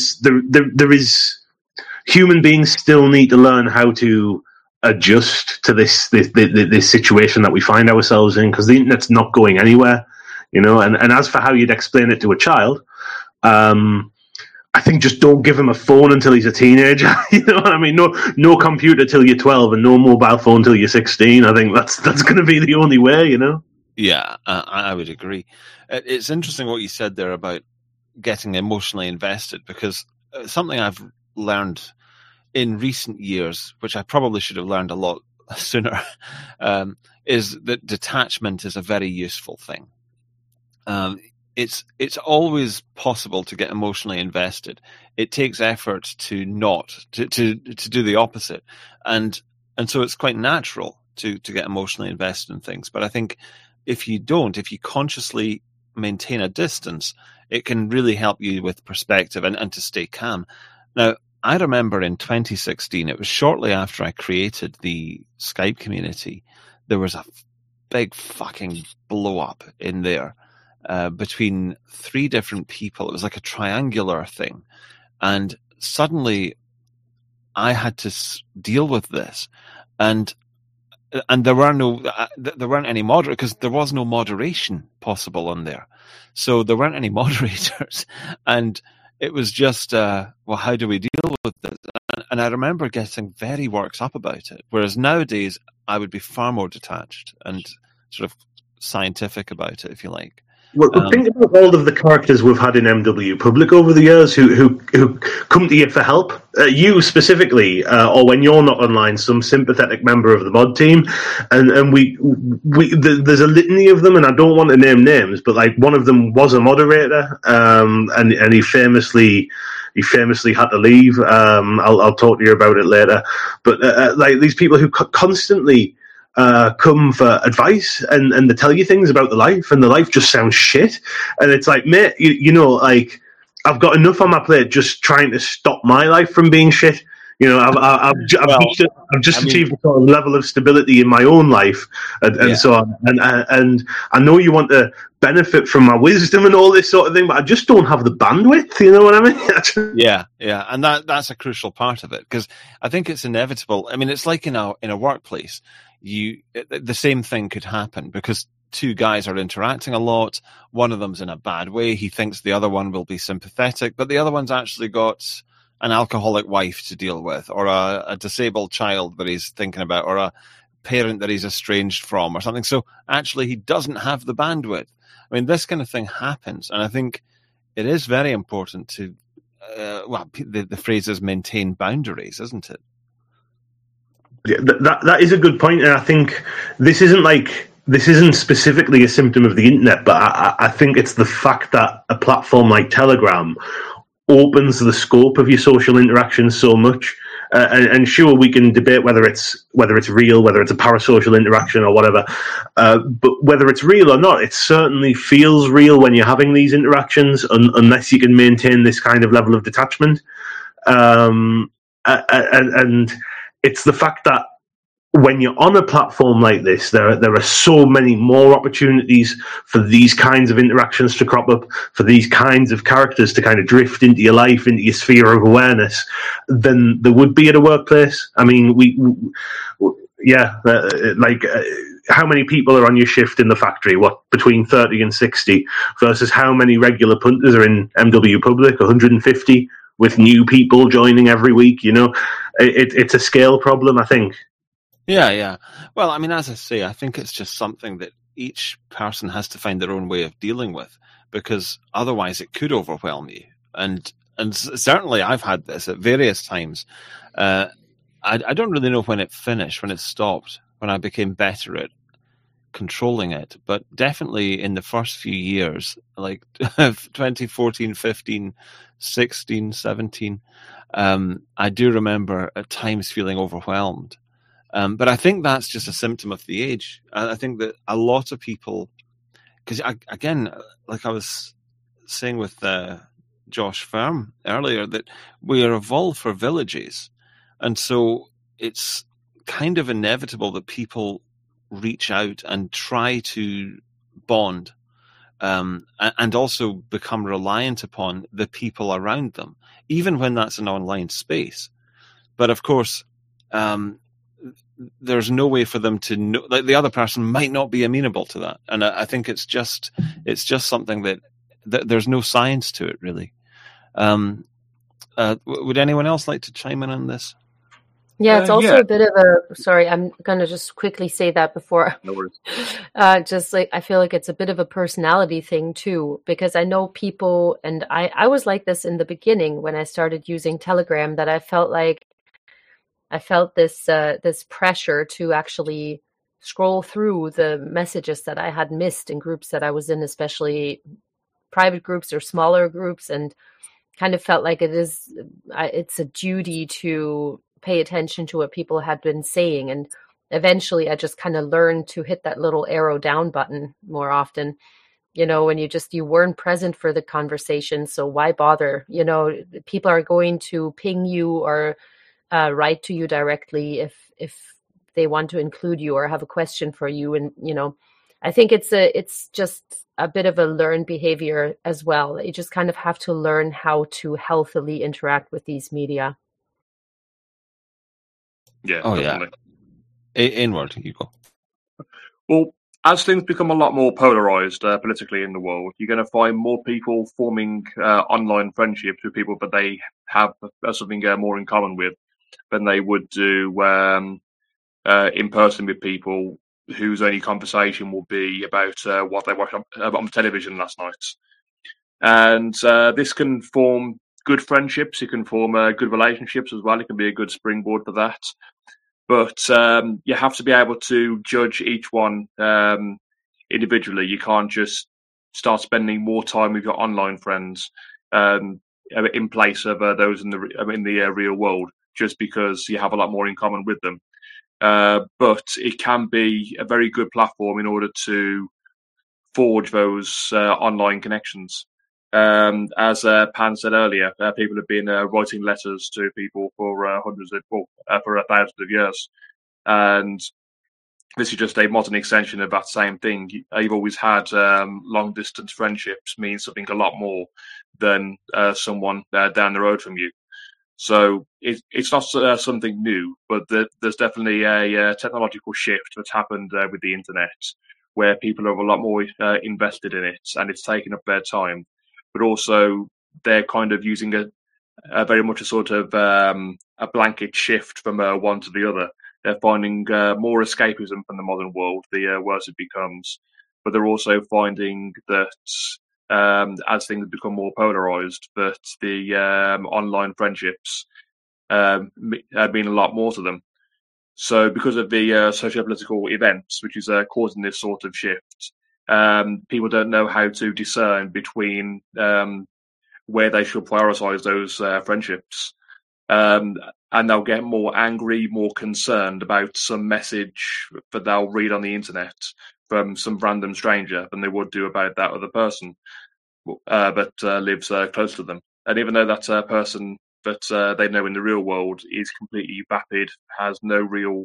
is human beings still need to learn how to adjust to this situation that we find ourselves in, because the internet's not going anywhere, you know. And as for how you'd explain it to a child, I think just don't give him a phone until he's a teenager. You know what I mean? No computer till you're 12 and no mobile phone till you're 16. I think that's going to be the only way, you know. Yeah, I would agree. It's interesting what you said there about getting emotionally invested, because something I've learned in recent years, which I probably should have learned a lot sooner, is that detachment is a very useful thing. It's always possible to get emotionally invested. It takes effort to do the opposite, and so it's quite natural to get emotionally invested in things. But I think if you consciously maintain a distance, it can really help you with perspective and to stay calm. Now, I remember in 2016, it was shortly after I created the Skype community, there was big fucking blow up in there between 3 different people. It was like a triangular thing. And suddenly I had to deal with this. And there weren't any moderators, because there was no moderation possible on there. So there weren't any moderators. And it was just, well, how do we deal with this? And I remember getting very worked up about it. Whereas nowadays, I would be far more detached and sort of scientific about it, if you like. Well, think about all of the characters we've had in MW Public over the years who come to you for help. You specifically, or when you're not online, some sympathetic member of the mod team, and we there's a litany of them, and I don't want to name names, but like one of them was a moderator, and he famously had to leave. I'll talk to you about it later. But like these people who constantly come for advice and they tell you things about the life, and the life just sounds shit. And it's like, mate, you know, like I've got enough on my plate just trying to stop my life from being shit. You know, I've just achieved a sort of level of stability in my own life, and so on. And I know you want to benefit from my wisdom and all this sort of thing, but I just don't have the bandwidth. You know what I mean? Yeah, and that's a crucial part of it, because I think it's inevitable. I mean, it's like in a workplace. The same thing could happen, because 2 guys are interacting a lot. One of them's in a bad way. He thinks the other one will be sympathetic, but the other one's actually got an alcoholic wife to deal with, or a disabled child that he's thinking about, or a parent that he's estranged from, or something. So actually, he doesn't have the bandwidth. I mean, this kind of thing happens, and I think it is very important to, the phrase is maintain boundaries, isn't it? Yeah, that is a good point, and I think this isn't specifically a symptom of the internet, but I think it's the fact that a platform like Telegram opens the scope of your social interactions so much. And sure, we can debate whether it's real, whether it's a parasocial interaction or whatever. But whether it's real or not, it certainly feels real when you're having these interactions, unless you can maintain this kind of level of detachment. And it's the fact that when you're on a platform like this, there are so many more opportunities for these kinds of interactions to crop up, for these kinds of characters to kind of drift into your life, into your sphere of awareness, than there would be at a workplace. I mean, how many people are on your shift in the factory? What, between 30 and 60, versus how many regular punters are in MW Public? 150, with new people joining every week. You know, it's a scale problem, I think. Yeah. Well, I mean, as I say, I think it's just something that each person has to find their own way of dealing with, because otherwise it could overwhelm you. And certainly I've had this at various times. I don't really know when it finished, when it stopped, when I became better at controlling it. But definitely in the first few years, like 2014, 15, 16, 17, I do remember at times feeling overwhelmed. But I think that's just a symptom of the age. I think that a lot of people, because again, like I was saying with Josh Firm earlier, that we are evolved for villages. And so it's kind of inevitable that people reach out and try to bond, and also become reliant upon the people around them, even when that's an online space. But of course, there's no way for them to know, like the other person might not be amenable to that. And I think it's just something that there's no science to it, really. Would anyone else like to chime in on this? Yeah, it's also a bit of a, sorry, I'm going to just quickly say that before. No worries. Just like, I feel like it's a bit of a personality thing too, because I know people, and I was like this in the beginning when I started using Telegram, that I felt this pressure to actually scroll through the messages that I had missed in groups that I was in, especially private groups or smaller groups, and kind of felt like it's a duty to pay attention to what people had been saying. And eventually I just kind of learned to hit that little arrow down button more often, you know, when you weren't present for the conversation. So why bother? You know, people are going to ping you or write to you directly if they want to include you or have a question for you. And, I think it's just a bit of a learned behavior as well. You just kind of have to learn how to healthily interact with these media. Yeah, Oh, definitely. yeah. Inward, you go. Well, as things become a lot more polarized politically in the world, you're going to find more people forming online friendships with people that they have something more in common with than they would do in person with people whose only conversation will be about what they watched on television last night. And this can form good friendships. It can form good relationships as well. It can be a good springboard for that. But you have to be able to judge each one individually. You can't just start spending more time with your online friends in place of those in the real world, just because you have a lot more in common with them. But it can be a very good platform in order to forge those online connections. As Pan said earlier, people have been writing letters to people for thousands of years, and this is just a modern extension of that same thing. You've always had long distance friendships mean something a lot more than someone down the road from you. So it's not something new, but there's definitely a technological shift that's happened with the internet, where people are a lot more invested in it, and it's taken up their time. But also, they're kind of using a very much a sort of a blanket shift from one to the other. They're finding more escapism from the modern world, the worse it becomes. But they're also finding that as things become more polarized, that the online friendships mean a lot more to them. So because of the socio-political events, which is causing this sort of shift, people don't know how to discern between where they should prioritize those friendships. And they'll get more angry, more concerned about some message that they'll read on the internet from some random stranger than they would do about that other person that lives close to them. And even though that person that they know in the real world is completely vapid, has no real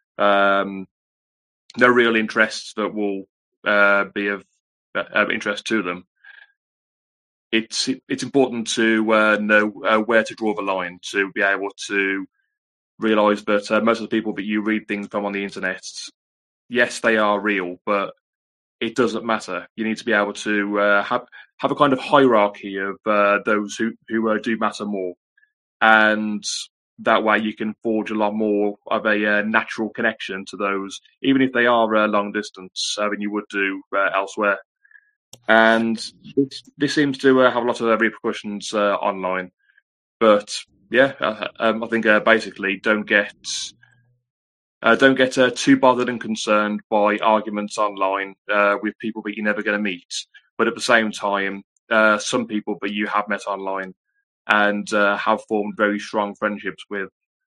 interests that will be of interest to them, it's important to know where to draw the line, to be able to realise that most of the people that you read things from on the internet, yes, they are real, but it doesn't matter. You need to be able to have a kind of hierarchy of those who do matter more, and that way you can forge a lot more of a natural connection to those, even if they are long distance, than you would do elsewhere. And this seems to have a lot of repercussions online. But yeah, I think basically don't get too bothered and concerned by arguments online with people that you're never going to meet. But at the same time, some people that you have met online and have formed very strong friendships with,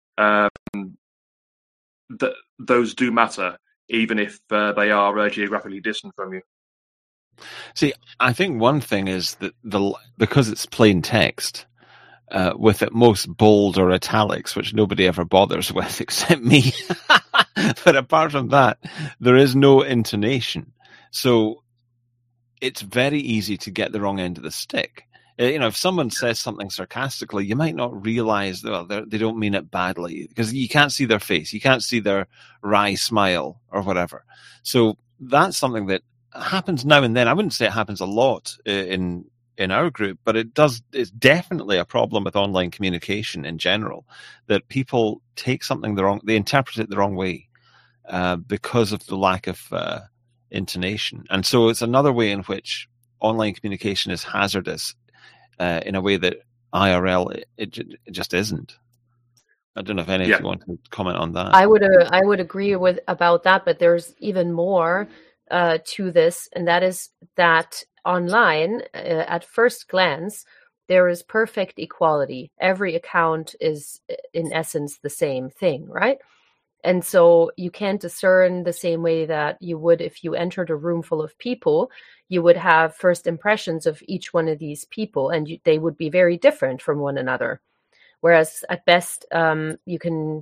those do matter, even if they are geographically distant from you. See, I think one thing is that because it's plain text, with at most bold or italics, which nobody ever bothers with except me. But apart from that, there is no intonation. So it's very easy to get the wrong end of the stick. If someone says something sarcastically, you might not realize that they don't mean it badly, because you can't see their face. You can't see their wry smile or whatever. So that's something that happens now and then. I wouldn't say it happens a lot in our group, but it's definitely a problem with online communication in general, that people take something they interpret it the wrong way because of the lack of intonation. And so it's another way in which online communication is hazardous in a way that IRL it just isn't. I don't know if any of you want to comment on that. I would agree about that, but there's even more to this, and that is that online, at first glance, there is perfect equality. Every account is, in essence, the same thing, right? And so you can't discern the same way that you would if you entered a room full of people. You would have first impressions of each one of these people, and they would be very different from one another. Whereas at best, you can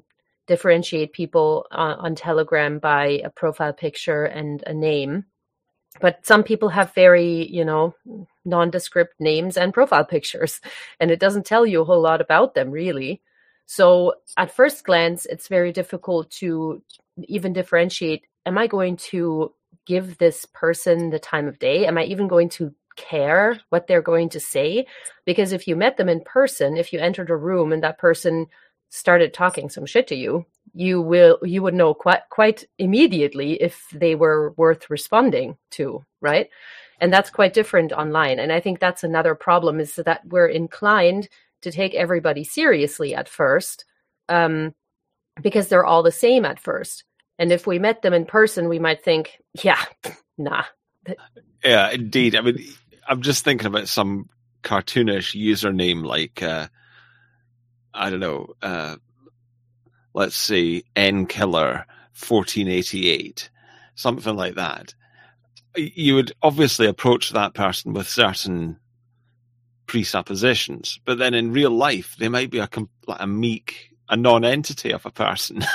differentiate people on Telegram by a profile picture and a name. But some people have very, nondescript names and profile pictures, and it doesn't tell you a whole lot about them, really. So at first glance, it's very difficult to even differentiate, am I going to give this person the time of day? Am I even going to care what they're going to say? Because if you met them in person, if you entered a room and that person started talking some shit to you, you would know quite immediately if they were worth responding to, right? And that's quite different online. And I think that's another problem, is that we're inclined to take everybody seriously at first, because they're all the same at first. And if we met them in person, we might think, yeah, nah. Yeah, indeed. I mean, I'm just thinking about some cartoonish username like, I don't know, let's say Nkiller 1488, something like that. You would obviously approach that person with certain presuppositions, but then in real life, they might be a non-entity of a person.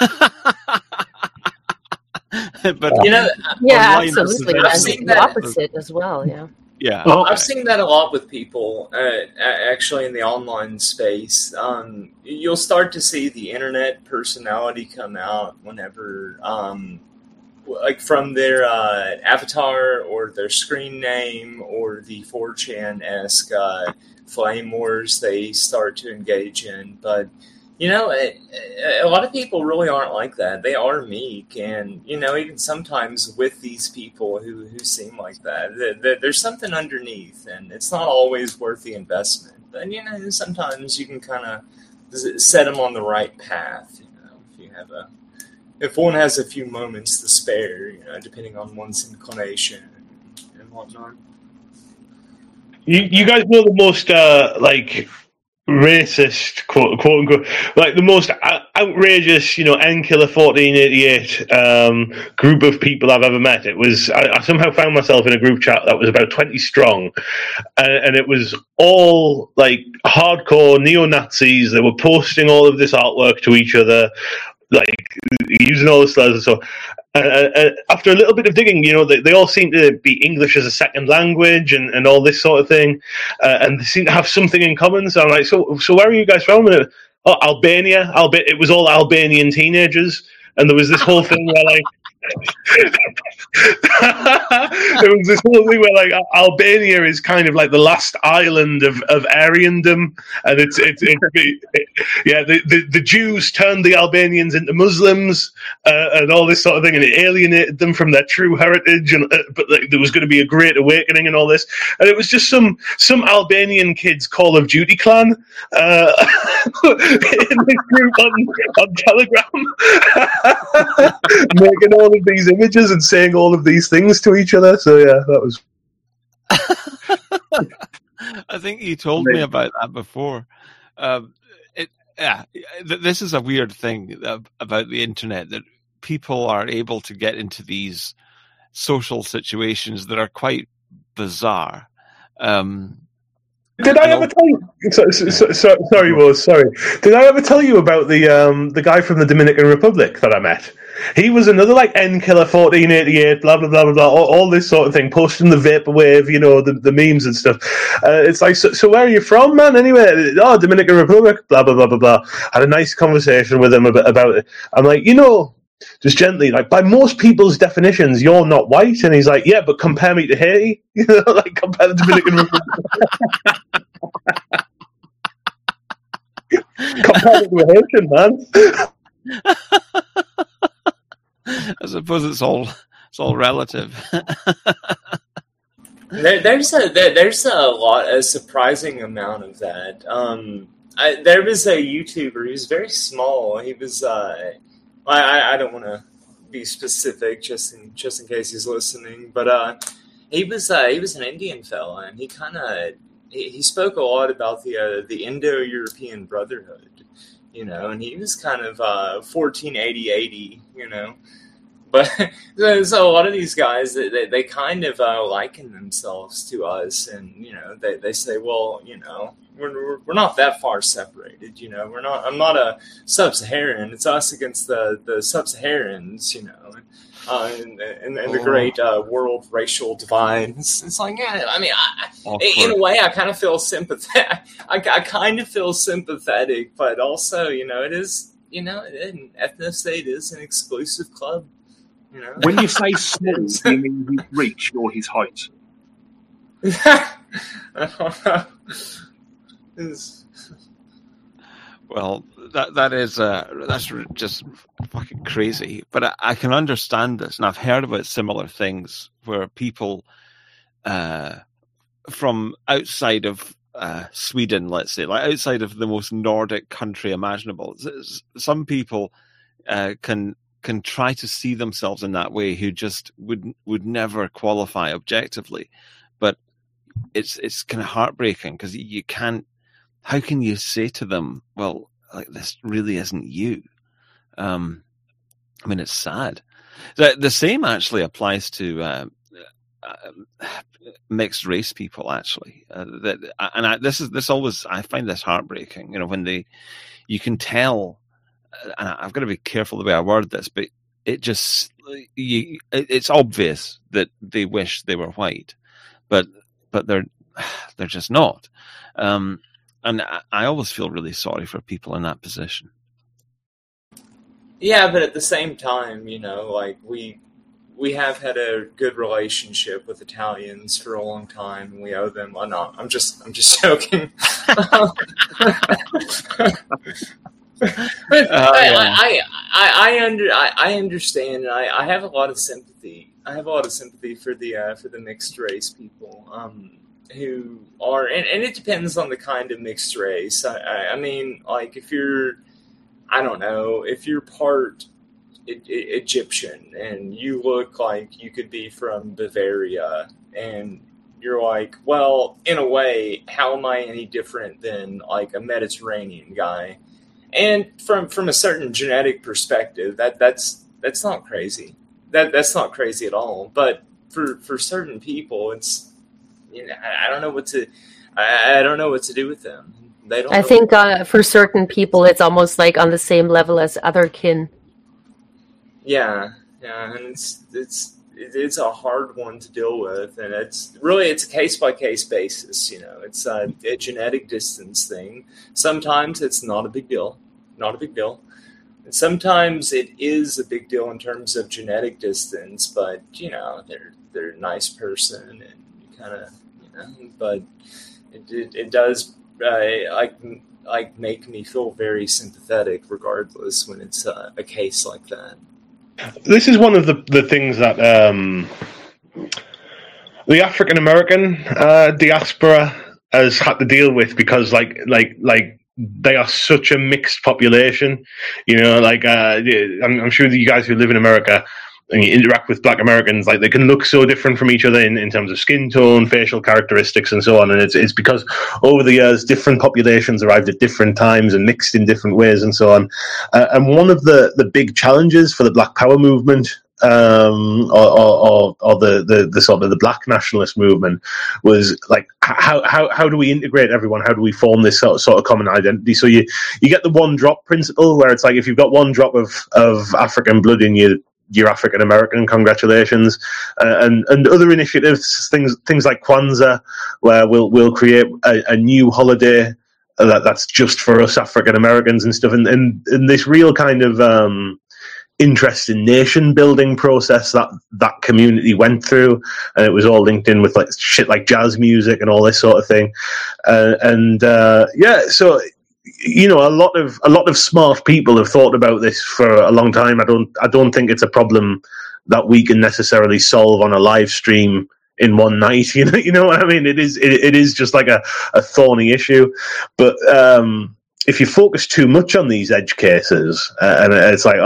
But yeah, absolutely. I've seen the opposite as well. Yeah. Yeah. Well, I've seen that a lot with people, actually, in the online space. You'll start to see the internet personality come out whenever, like from their avatar or their screen name or the 4chan-esque flame wars they start to engage in. But, a lot of people really aren't like that. They are meek, and, even sometimes with these people who seem like that, there's something underneath, and it's not always worth the investment. But, sometimes you can kind of set them on the right path, if one has a few moments to spare, depending on one's inclination and whatnot. You guys know the most, racist, quote unquote, like the most outrageous, Nkiller 1488 group of people I've ever met. It was, I somehow found myself in a group chat that was about 20 strong, and it was all like hardcore neo-Nazis. They were posting all of this artwork to each other, like using all the slurs and so. After a little bit of digging, they all seem to be English as a second language and all this sort of thing, and they seem to have something in common. So I'm like, so where are you guys from? Oh, Albania. It was all Albanian teenagers, and there was this whole thing where like. There was this whole thing where like Albania is kind of like the last island of Aryandom, and the Jews turned the Albanians into Muslims and all this sort of thing, and it alienated them from their true heritage, and but there was going to be a great awakening and all this, and it was just some Albanian kids Call of Duty clan in this group on Telegram making all of these images and saying all of these things to each other. So yeah, that was. I think you told me about that before. This is a weird thing about the internet, that people are able to get into these social situations that are quite bizarre. Did I ever tell you? Sorry, Woz. Sorry. Did I ever tell you about the guy from the Dominican Republic that I met? He was another like Nkiller 1488, blah blah blah blah blah, all this sort of thing, posting the vaporwave, the memes and stuff. It's like, so where are you from, man? Anyway, Dominican Republic, blah blah blah blah blah. Had a nice conversation with him about it. I'm like, just gently, like by most people's definitions, you're not white, and he's like, yeah, but compare me to Haiti, like compare the Dominican Republic. Compare it to a Haitian, man. I suppose it's all relative. There's a surprising amount of that. There was a YouTuber. He was very small. He was. I don't want to be specific, just in case he's listening. But he was an Indian fella, and he spoke a lot about the Indo-European Brotherhood, and he was kind of 1480, But so a lot of these guys, they kind of liken themselves to us, and they say, well, we're not that far separated. isolated. You know, I'm not a sub-Saharan. It's us against the sub-Saharans. You know, and the great world racial divide. It's like, yeah. I mean, in a way, I kind of feel sympathetic. I kind of feel sympathetic, but also, you know, it is. You know, an ethno-state is an exclusive club. You know? When you say small, do you mean his reach or his height? Well, that's just fucking crazy. But I can understand this, and I've heard about similar things where people from outside of Sweden, let's say, like outside of the most Nordic country imaginable, some people can try to see themselves in that way who just would never qualify objectively. But it's kind of heartbreaking because you can't. How can you say to them, well, like, this really isn't you? I mean, it's sad. The same actually applies to mixed race people, actually. I find this heartbreaking. You know, when you can tell, and I've got to be careful the way I word this, but it's obvious that they wish they were white, but they're just not. And I always feel really sorry for people in that position. Yeah, but at the same time, you know, like we have had a good relationship with Italians for a long time, and we owe them. Well, no, I'm just joking. I understand. And I have a lot of sympathy. I have a lot of sympathy for the mixed race people. Who are, and it depends on the kind of mixed race. I mean, like if you're part Egyptian and you look like you could be from Bavaria, and you're like, well, in a way, how am I any different than like a Mediterranean guy? And from a certain genetic perspective, that's not crazy. That's not crazy at all. But for certain people, it's, you know, I don't know what to do with them. They don't. I think for certain people, it's almost like on the same level as other kin. Yeah, and it's a hard one to deal with, and it's a case by case basis. You know, it's a genetic distance thing. Sometimes it's not a big deal, and sometimes it is a big deal in terms of genetic distance. But you know, they're a nice person, and you kind of, you know, but it does like make me feel very sympathetic, regardless, when it's a case like that. This is one of the things that the African American diaspora has had to deal with, because like they are such a mixed population. You know, like I'm sure that you guys who live in America and you interact with Black Americans, like they can look so different from each other in terms of skin tone, facial characteristics, and so on. And it's because over the years, different populations arrived at different times and mixed in different ways, and so on. And one of the big challenges for the Black Power movement, or the sort of the Black nationalist movement, was like how do we integrate everyone? How do we form this sort of common identity? So you get the one drop principle, where it's like if you've got one drop of African blood in you, you're African American, congratulations. And other initiatives, things like Kwanzaa, where we'll create a new holiday that's just for us African Americans and stuff, and this real kind of interest in nation building process that community went through, and it was all linked in with like shit like jazz music and all this sort of thing, so. You know, a lot of smart people have thought about this for a long time. I don't think it's a problem that we can necessarily solve on a live stream in one night. You know what I mean? It is just like a thorny issue. But if you focus too much on these edge cases, and it's like,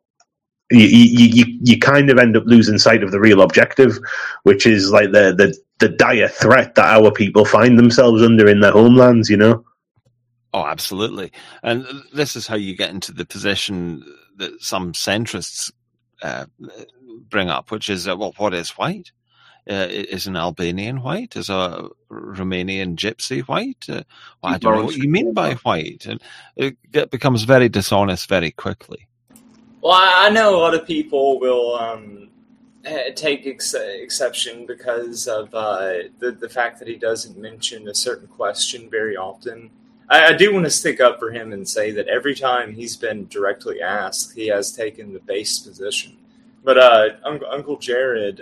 you kind of end up losing sight of the real objective, which is like the dire threat that our people find themselves under in their homelands. You know. Oh, absolutely. And this is how you get into the position that some centrists bring up, which is, well, what is white? is an Albanian white? Is a Romanian gypsy white? I don't know what you mean by white. And it becomes very dishonest very quickly. Well, I know a lot of people will take exception because of the fact that he doesn't mention a certain question very often. I do want to stick up for him and say that every time he's been directly asked, he has taken the base position. But Uncle Jared,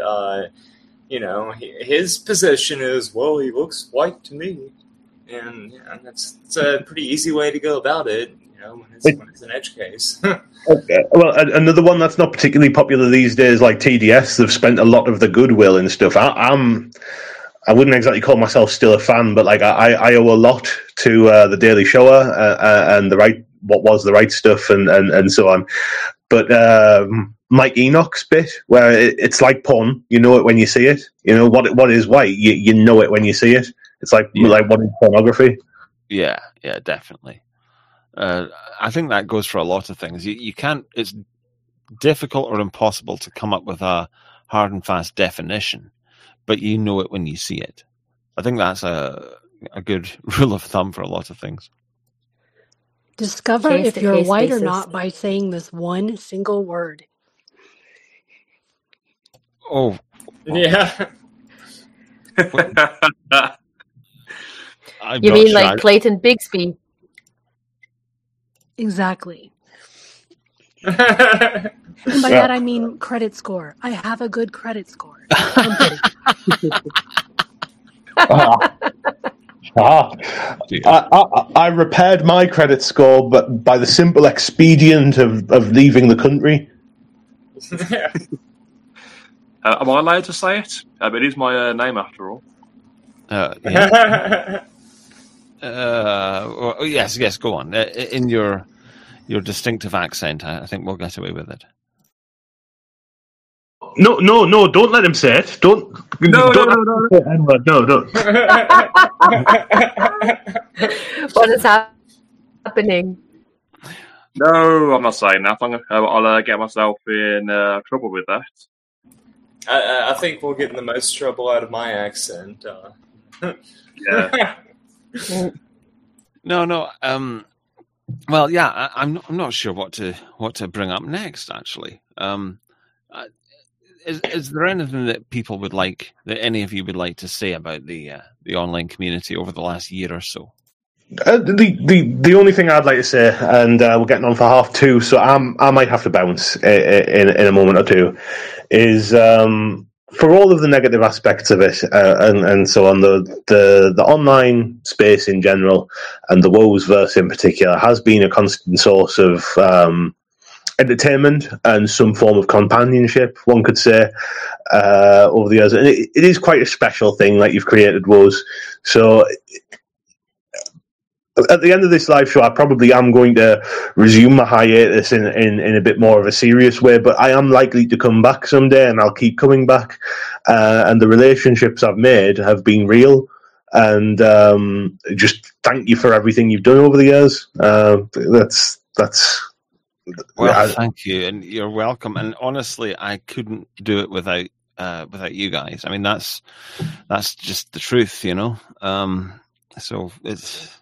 his position is, well, he looks white to me. And that's a pretty easy way to go about it, when it's an edge case. Okay. Well, another one that's not particularly popular these days, like TDS, they've spent a lot of the goodwill and stuff. I wouldn't exactly call myself still a fan, but like I owe a lot to the Daily Shower and what was the right stuff and so on. But Mike Enoch's bit, where it's like porn, you know it when you see it. You know what is white, you know it when you see it. It's like what is pornography. Yeah, definitely. I think that goes for a lot of things. You can't. It's difficult or impossible to come up with a hard and fast definition, but you know it when you see it. I think that's a good rule of thumb for a lot of things. Discover if you're white or not by saying this one single word. Oh. Yeah. You mean like Clayton Bigsby? Exactly. And by that I mean credit score. I have a good credit score. I'm kidding. I repaired my credit score, but by the simple expedient of leaving the country. Am I allowed to say it? It is my name after all. Yeah. Yes, go on. In your distinctive accent, I think we'll get away with it. No, don't let him say it. Don't. No. What is happening? No, I'm not saying that. I'll get myself in trouble with that. I think we'll get in the most trouble out of my accent. Yeah. No. Well, yeah, I'm not sure what to bring up next. Actually, is there anything that people would like, that any of you would like to say about the online community over the last year or so? The only thing I'd like to say, and we're getting on for 2:30, so I might have to bounce in a moment or two, is for all of the negative aspects of it and so on, the online space in general and the Woesverse in particular has been a constant source of entertainment and some form of companionship, one could say, over the years. And it is quite a special thing that you've created, Woes. So at the end of this live show, I probably am going to resume my hiatus in a bit more of a serious way, but I am likely to come back someday, and I'll keep coming back. And the relationships I've made have been real, and just thank you for everything you've done over the years. That's. Well, thank you, and you're welcome. And honestly, I couldn't do it without you guys. I mean, that's just the truth, you know. So it's.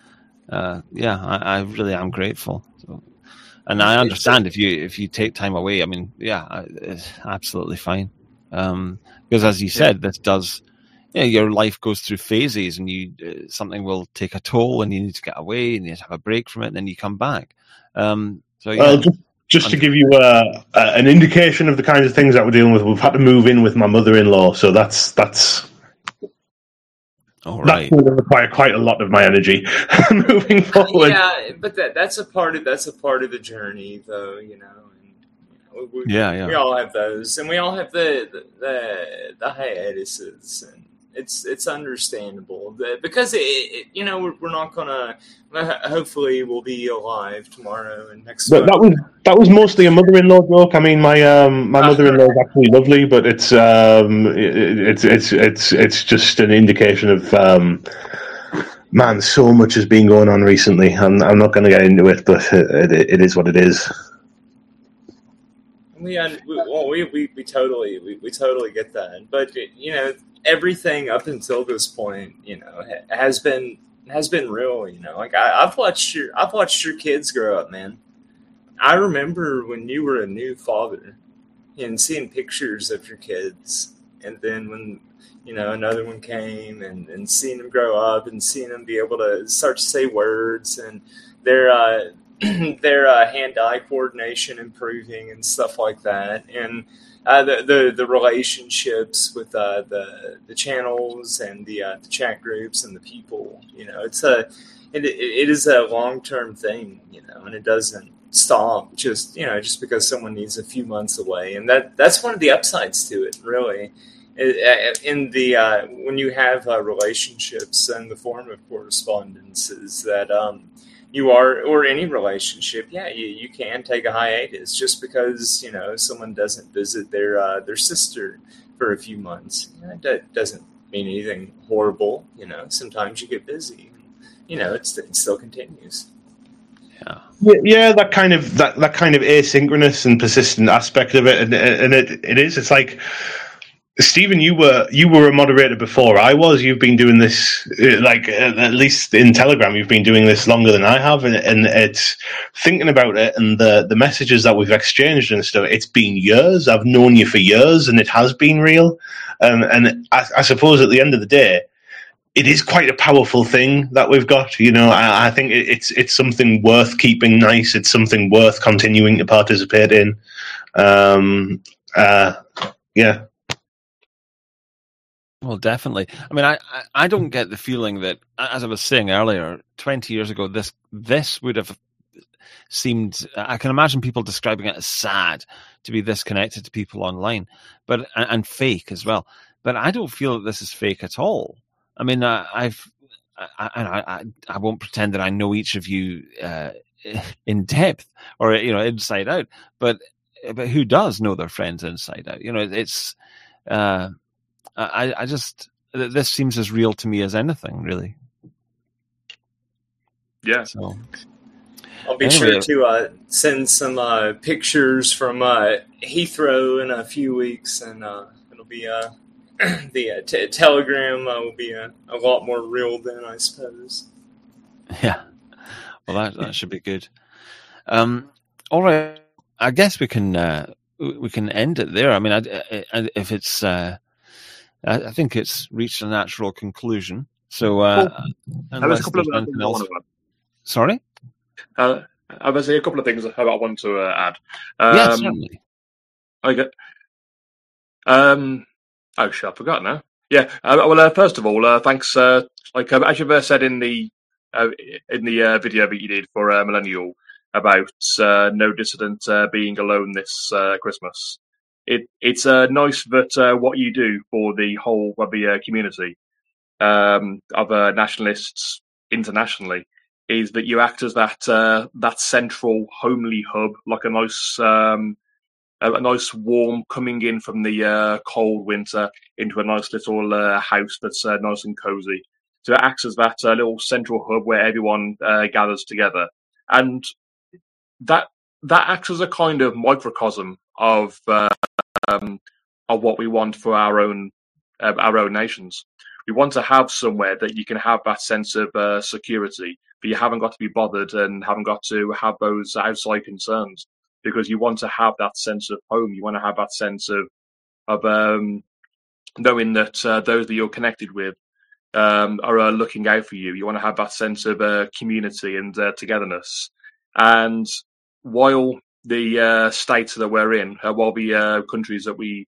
I really am grateful, and I understand if you take time away. I mean, it's absolutely fine. Because as you said, this does. Your life goes through phases, and something will take a toll, and you need to get away, and you need to have a break from it, and then you come back. Well, just to give you an indication of the kinds of things that we're dealing with, we've had to move in with my mother-in-law, so that's. All right. That's going to require quite a lot of my energy moving forward. Yeah, but that's a part of the journey, though. You know. And, we all have those, and we all have the hiatuses, and it's understandable because we're not gonna. Hopefully, we'll be alive tomorrow and next. But that was mostly a mother-in-law joke. I mean, my mother-in-law is actually lovely, but it's just an indication of man. So much has been going on recently. I'm not going to get into it, but it is what it is. we totally get that. But everything up until this point, has been real. Like I've watched your kids grow up, man. I remember when you were a new father and seeing pictures of your kids, and then when another one came, and seeing them grow up and seeing them be able to start to say words, and their their hand-eye coordination improving and stuff like that, and the relationships with the channels and the chat groups and the people. It is a long-term thing, and it doesn't stop just because someone needs a few months away, and that's one of the upsides to it, really. In the when you have relationships in the form of correspondence, is that you are, or any relationship, you can take a hiatus just because someone doesn't visit their sister for a few months. That doesn't mean anything horrible. Sometimes you get busy. It still continues. Yeah, that kind of asynchronous and persistent aspect of it, and it's like, Stephen, you were a moderator before I was. You've been doing this, at least in Telegram, you've been doing this longer than I have, and it's thinking about it and the messages that we've exchanged and stuff. It's been years. I've known you for years, and it has been real. And I suppose at the end of the day, it is quite a powerful thing that we've got. I think it's something worth keeping nice. It's something worth continuing to participate in. Yeah. Well, definitely. I mean, I don't get the feeling that, as I was saying earlier, 20 years ago, this would have seemed. I can imagine people describing it as sad to be this connected to people online, and fake as well. But I don't feel that this is fake at all. I mean, I won't pretend that I know each of you in depth or inside out, but who does know their friends inside out? It's. I just, this seems as real to me as anything, really. Yeah. So I'll be sure to send some pictures from Heathrow in a few weeks, and it'll be the Telegram will be a lot more real then, I suppose. Yeah. Well, that should be good. All right. I guess we can end it there. I mean, if it's. I think it's reached a natural conclusion. So, there's a couple of things I want to add. Sorry? I was a couple of things I want to add. Yes, certainly. Okay. Oh shit, I forgot now. Yeah. Well, first of all, thanks. As you've said in the video that you did for Millennial about No Dissident being alone this Christmas. It's nice that what you do for the whole of the community of nationalists internationally is that you act as that central homely hub, like a nice warm coming in from the cold winter into a nice little house that's nice and cozy. So it acts as that little central hub where everyone gathers together, and that acts as a kind of microcosm of what we want for our own nations. We want to have somewhere that you can have that sense of security, but you haven't got to be bothered and haven't got to have those outside concerns, because you want to have that sense of home. You want to have that sense of knowing that those that you're connected with are looking out for you. You want to have that sense of community and togetherness. And while the states that we're in, while the countries that we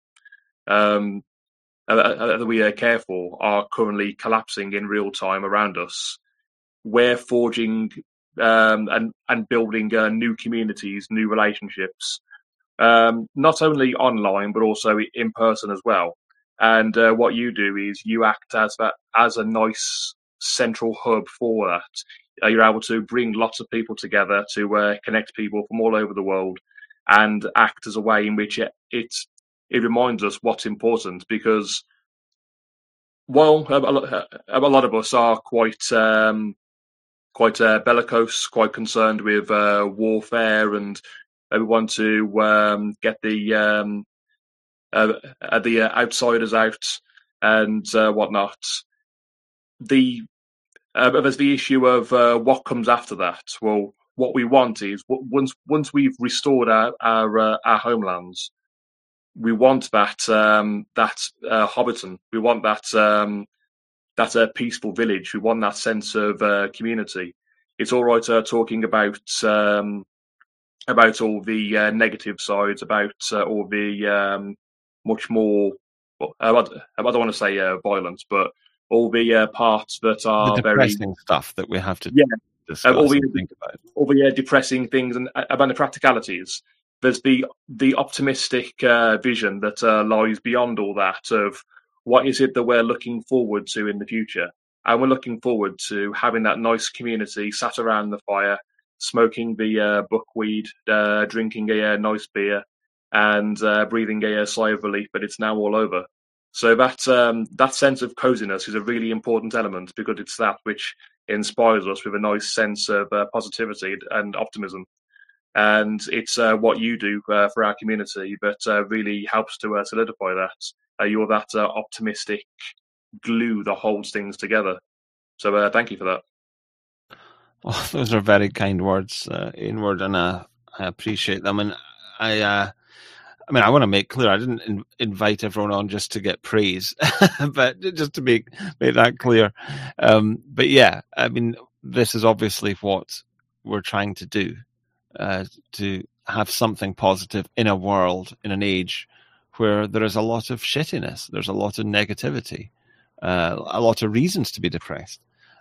care for are currently collapsing in real time around us, we're forging and building new communities, new relationships, not only online but also in person as well. And what you do is you act as a nice central hub for that. You're able to bring lots of people together to connect people from all over the world, and act as a way in which it reminds us what's important. Because while a lot of us are quite bellicose, quite concerned with warfare and We want to get the outsiders out and whatnot. There's the issue of what comes after that. Well, what we want is once we've restored our homelands, we want that Hobbiton. We want that peaceful village. We want that sense of community. It's all right talking about all the negative sides, about all the much more. Well, I don't want to say violence, but all the parts that are the depressing very stuff that we have to discuss all and think about. All the depressing things and about the practicalities. There's the optimistic vision that lies beyond all that of what is it that we're looking forward to in the future. And we're looking forward to having that nice community sat around the fire, smoking the buckweed, drinking a nice beer, and breathing a sigh of relief that it's now all over. So that sense of coziness is a really important element, because it's that which inspires us with a nice sense of positivity and optimism. And it's what you do for our community that really helps to solidify that. You're that optimistic glue that holds things together. So thank you for that. Oh, those are very kind words, Inward, and I appreciate them. And I want to make clear, I didn't invite everyone on just to get praise, but just to make that clear. But yeah, I mean, this is obviously what we're trying to do, to have something positive in a world, in an age where there is a lot of shittiness, there's a lot of negativity, a lot of reasons to be depressed.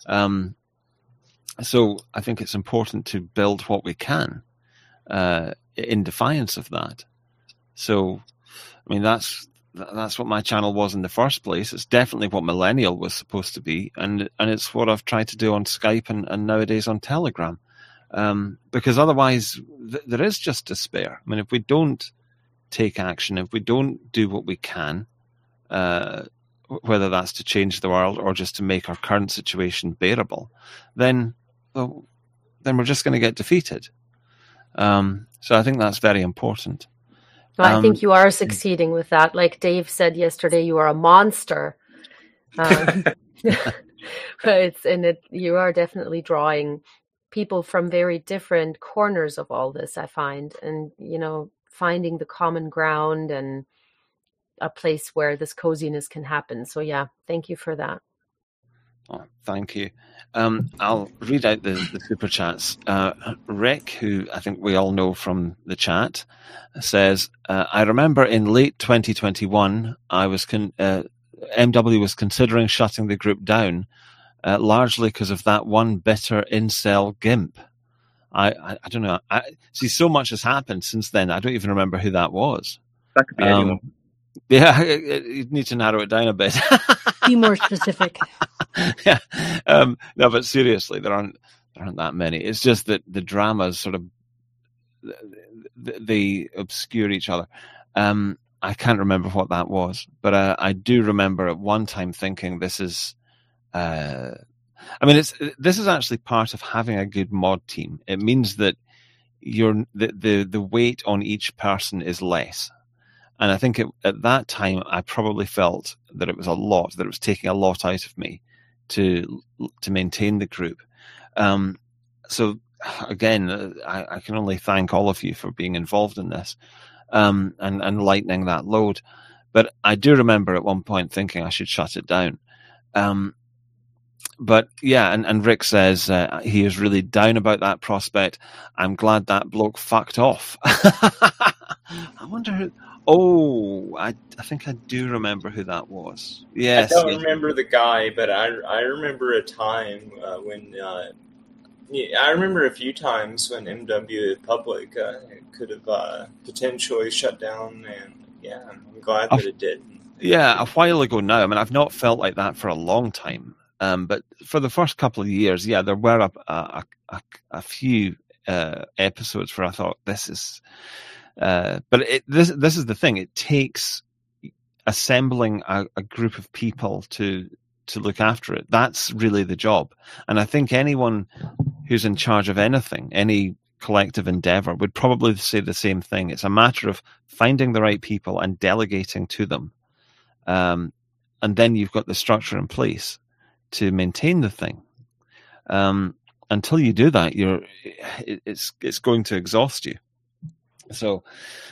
So I think it's important to build what we can in defiance of that. So, I mean, that's what my channel was in the first place. It's definitely what Millennial was supposed to be, and it's what I've tried to do on Skype and nowadays on Telegram. Because otherwise, there is just despair. I mean, if we don't take action, if we don't do what we can, whether that's to change the world or just to make our current situation bearable, then we're just going to get defeated. So I think that's very important. Well, I think you are succeeding with that. Like Dave said yesterday, you are a monster. But you are definitely drawing people from very different corners of all this, I find, and finding the common ground and a place where this coziness can happen. So yeah, thank you for that. Oh, thank you. I'll read out the super chats. Rick, who I think we all know from the chat, says, I remember in late 2021, MW was considering shutting the group down, largely because of that one bitter incel gimp. I don't know. See, so much has happened since then. I don't even remember who that was. That could be anyone. Yeah, you need to narrow it down a bit. Be more specific. Yeah. No, but seriously, there aren't that many. It's just that the dramas sort of they obscure each other. I can't remember what that was, but I do remember at one time thinking this is. This is actually part of having a good mod team. It means that the weight on each person is less. And I think at that time, I probably felt that it was a lot, that it was taking a lot out of me to maintain the group. So again, I can only thank all of you for being involved in this and lightening that load. But I do remember at one point thinking I should shut it down. But yeah, and Rick says he is really down about that prospect. I'm glad that bloke fucked off. I wonder who. Oh, I think I do remember who that was. Yes, I don't remember the guy, but I remember a time when I remember a few times when MW Public could have potentially shut down, and yeah, I'm glad that it did. Yeah, a while ago now. I mean, I've not felt like that for a long time, but for the first couple of years, yeah, there were a few episodes where I thought this is. But this is the thing. It takes assembling a group of people to look after it. That's really the job. And I think anyone who's in charge of anything, any collective endeavor would probably say the same thing. It's a matter of finding the right people and delegating to them. And then you've got the structure in place to maintain the thing. Until you do that, it's going to exhaust you. So,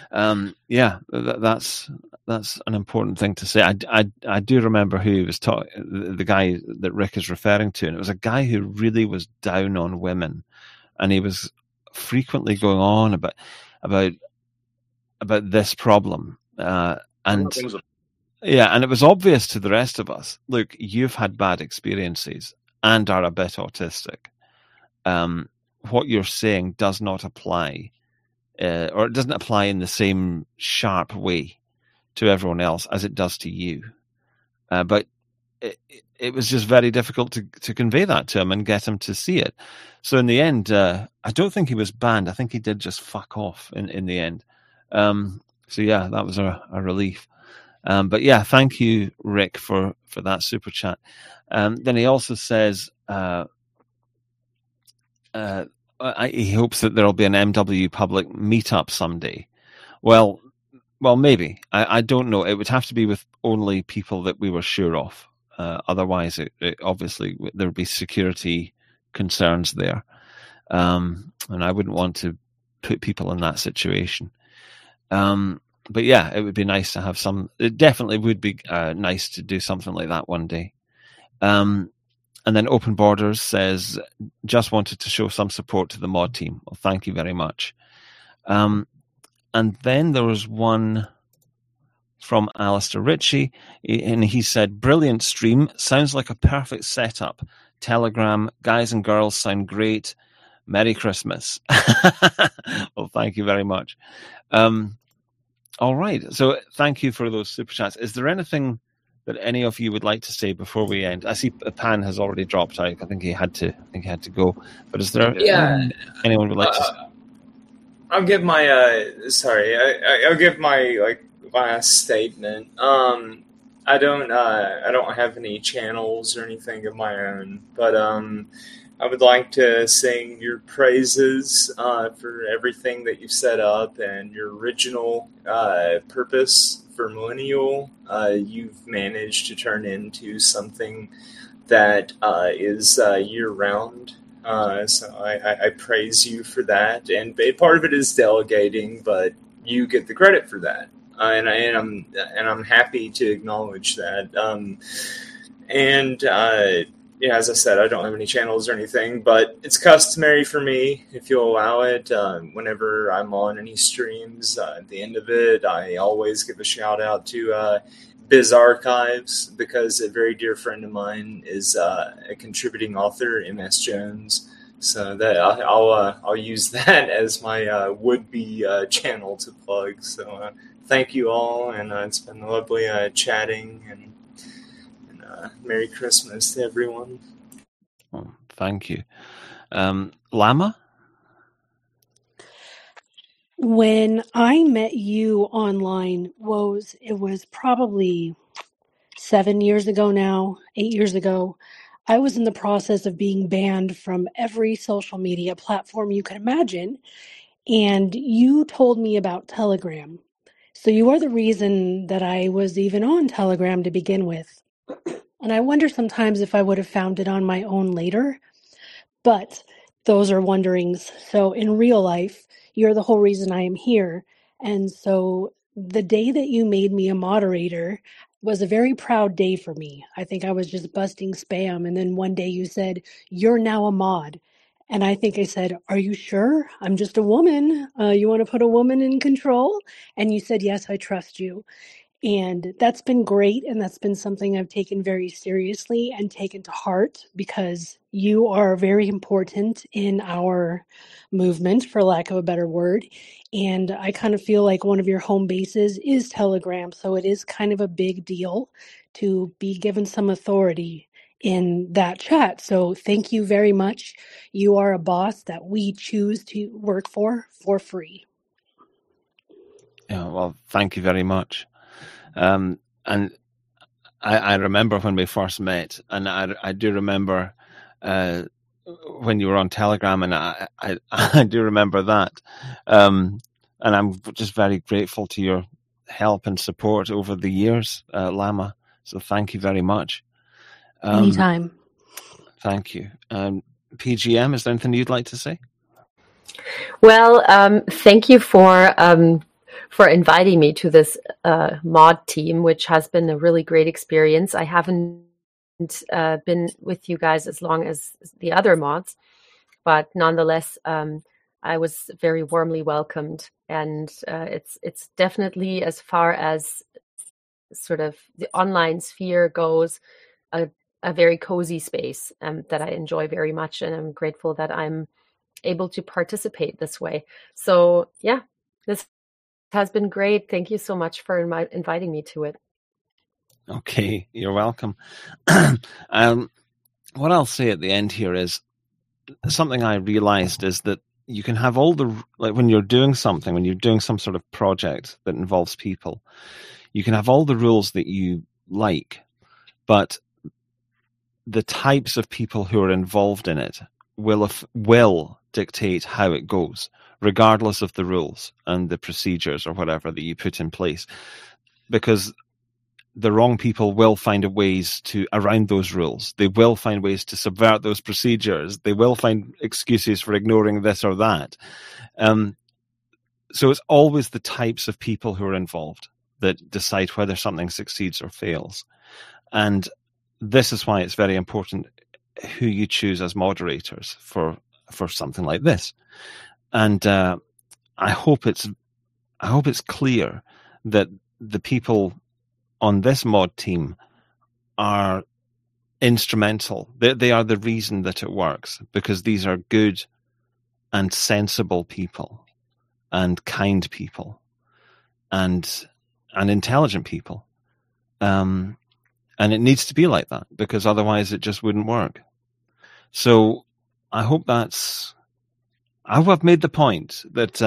that's an important thing to say. I do remember who he was talking, the guy that Rick is referring to, and it was a guy who really was down on women, and he was frequently going on about this problem, and it was obvious to the rest of us. Look, you've had bad experiences and are a bit autistic. What you're saying does not apply. Or it doesn't apply in the same sharp way to everyone else as it does to you. But it was just very difficult to convey that to him and get him to see it. So in the end, I don't think he was banned. I think he did just fuck off in the end. That was a relief. But yeah, thank you, Rick, for that super chat. Then he also says, he hopes that there'll be an MW public meetup someday. Well, maybe. I don't know. It would have to be with only people that we were sure of. Otherwise, it obviously there would be security concerns there, and I wouldn't want to put people in that situation. But yeah, it would be nice to have some. It definitely would be nice to do something like that one day. And then Open Borders says, just wanted to show some support to the mod team. Well, thank you very much. And then there was one from Alistair Ritchie, and he said, brilliant stream. Sounds like a perfect setup. Telegram, guys and girls sound great. Merry Christmas. Well, thank you very much. All right. So thank you for those super chats. Is there anything that any of you would like to say before we end? I see Pan has already dropped out. I think he had to go. But is there anyone would like to? I'll give my I'll give my last statement. I don't have any channels or anything of my own, but I would like to sing your praises for everything that you've set up and your original purpose for Millennial. You've managed to turn into something that is year-round. So I praise you for that. And part of it is delegating, but you get the credit for that. And I'm happy to acknowledge that. As I said, I don't have any channels or anything, but it's customary for me, if you'll allow it, whenever I'm on any streams, at the end of it, I always give a shout out to Biz Archives, because a very dear friend of mine is a contributing author, MS Jones. So that I'll use that as my would-be channel to plug. So thank you all, and it's been lovely chatting, and Merry Christmas to everyone. Oh, thank you. Lama? When I met you online, it was probably 7 years ago now, 8 years ago. I was in the process of being banned from every social media platform you could imagine, and you told me about Telegram. So you are the reason that I was even on Telegram to begin with. And I wonder sometimes if I would have found it on my own later, but those are wonderings. So in real life, you're the whole reason I am here. And so the day that you made me a moderator was a very proud day for me. I think I was just busting spam. And then one day you said, you're now a mod. And I think I said, are you sure? I'm just a woman. You want to put a woman in control? And you said, yes, I trust you. And that's been great. And that's been something I've taken very seriously and taken to heart, because you are very important in our movement, for lack of a better word. And I kind of feel like one of your home bases is Telegram. So it is kind of a big deal to be given some authority in that chat. So thank you very much. You are a boss that we choose to work for free. Yeah, well, thank you very much. And I remember when we first met, and I do remember when you were on Telegram, and I do remember that. And I'm just very grateful to your help and support over the years, Lama. So thank you very much. Anytime. Thank you. PGM, is there anything you'd like to say? Well, thank you for inviting me to this mod team, which has been a really great experience. I haven't been with you guys as long as the other mods, but nonetheless, I was very warmly welcomed, and it's definitely, as far as sort of the online sphere goes, a very cozy space that I enjoy very much, and I'm grateful that I'm able to participate this way. So yeah, this has been great. Thank you so much for inviting me to it. Okay, you're welcome. What I'll say at the end here is something I realized is that you can have all the, like when you're doing some sort of project that involves people, you can have all the rules that you like, but the types of people who are involved in it will dictate how it goes, regardless of the rules and the procedures or whatever that you put in place, because the wrong people will find ways to around those rules. They will find ways to subvert those procedures. They will find excuses for ignoring this or that. So it's always the types of people who are involved that decide whether something succeeds or fails. And this is why it's very important who you choose as moderators for something like this. And I hope it's clear that the people on this mod team are instrumental. They are the reason that it works, because these are good and sensible people and kind people and intelligent people. And it needs to be like that, because otherwise it just wouldn't work. So I hope I've made the point that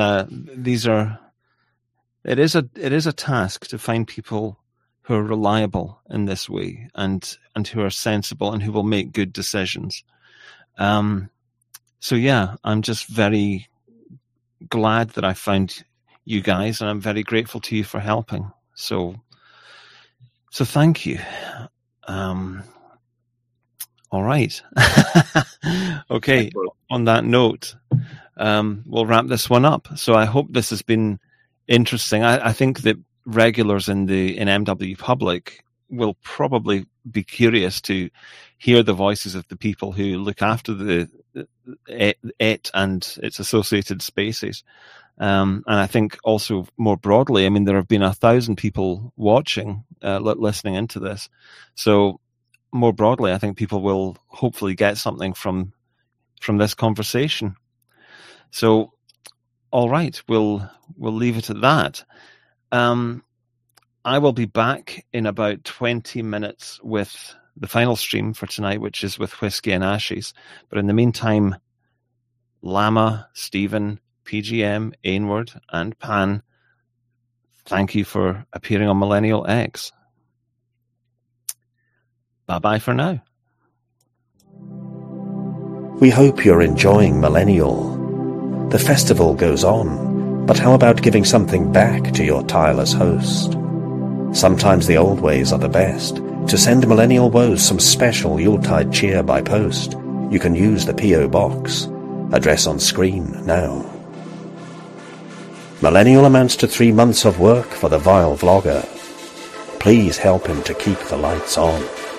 it is a task to find people who are reliable in this way and who are sensible and who will make good decisions. So yeah, I'm just very glad that I found you guys, and I'm very grateful to you for helping. So thank you. All right. Okay. On that note, we'll wrap this one up. So I hope this has been interesting. I think that regulars in MW Public will probably be curious to hear the voices of the people who look after it and its associated spaces. And I think also more broadly, I mean, there have been 1,000 people watching, listening into this. So more broadly, I think people will hopefully get something from this conversation. So, all right, we'll leave it at that. I will be back in about 20 minutes with the final stream for tonight, which is with Whiskey and Ashes. But in the meantime, Lama, Stephen, PGM, Ainward, and Pan, thank you for appearing on Millennial X. Bye-bye for now. We hope you're enjoying Millennial. The festival goes on, but how about giving something back to your tireless host? Sometimes the old ways are the best. To send Millennial Woes some special Yuletide cheer by post, you can use the P.O. Box. Address on screen now. Millennial amounts to 3 months of work for the vile vlogger. Please help him to keep the lights on.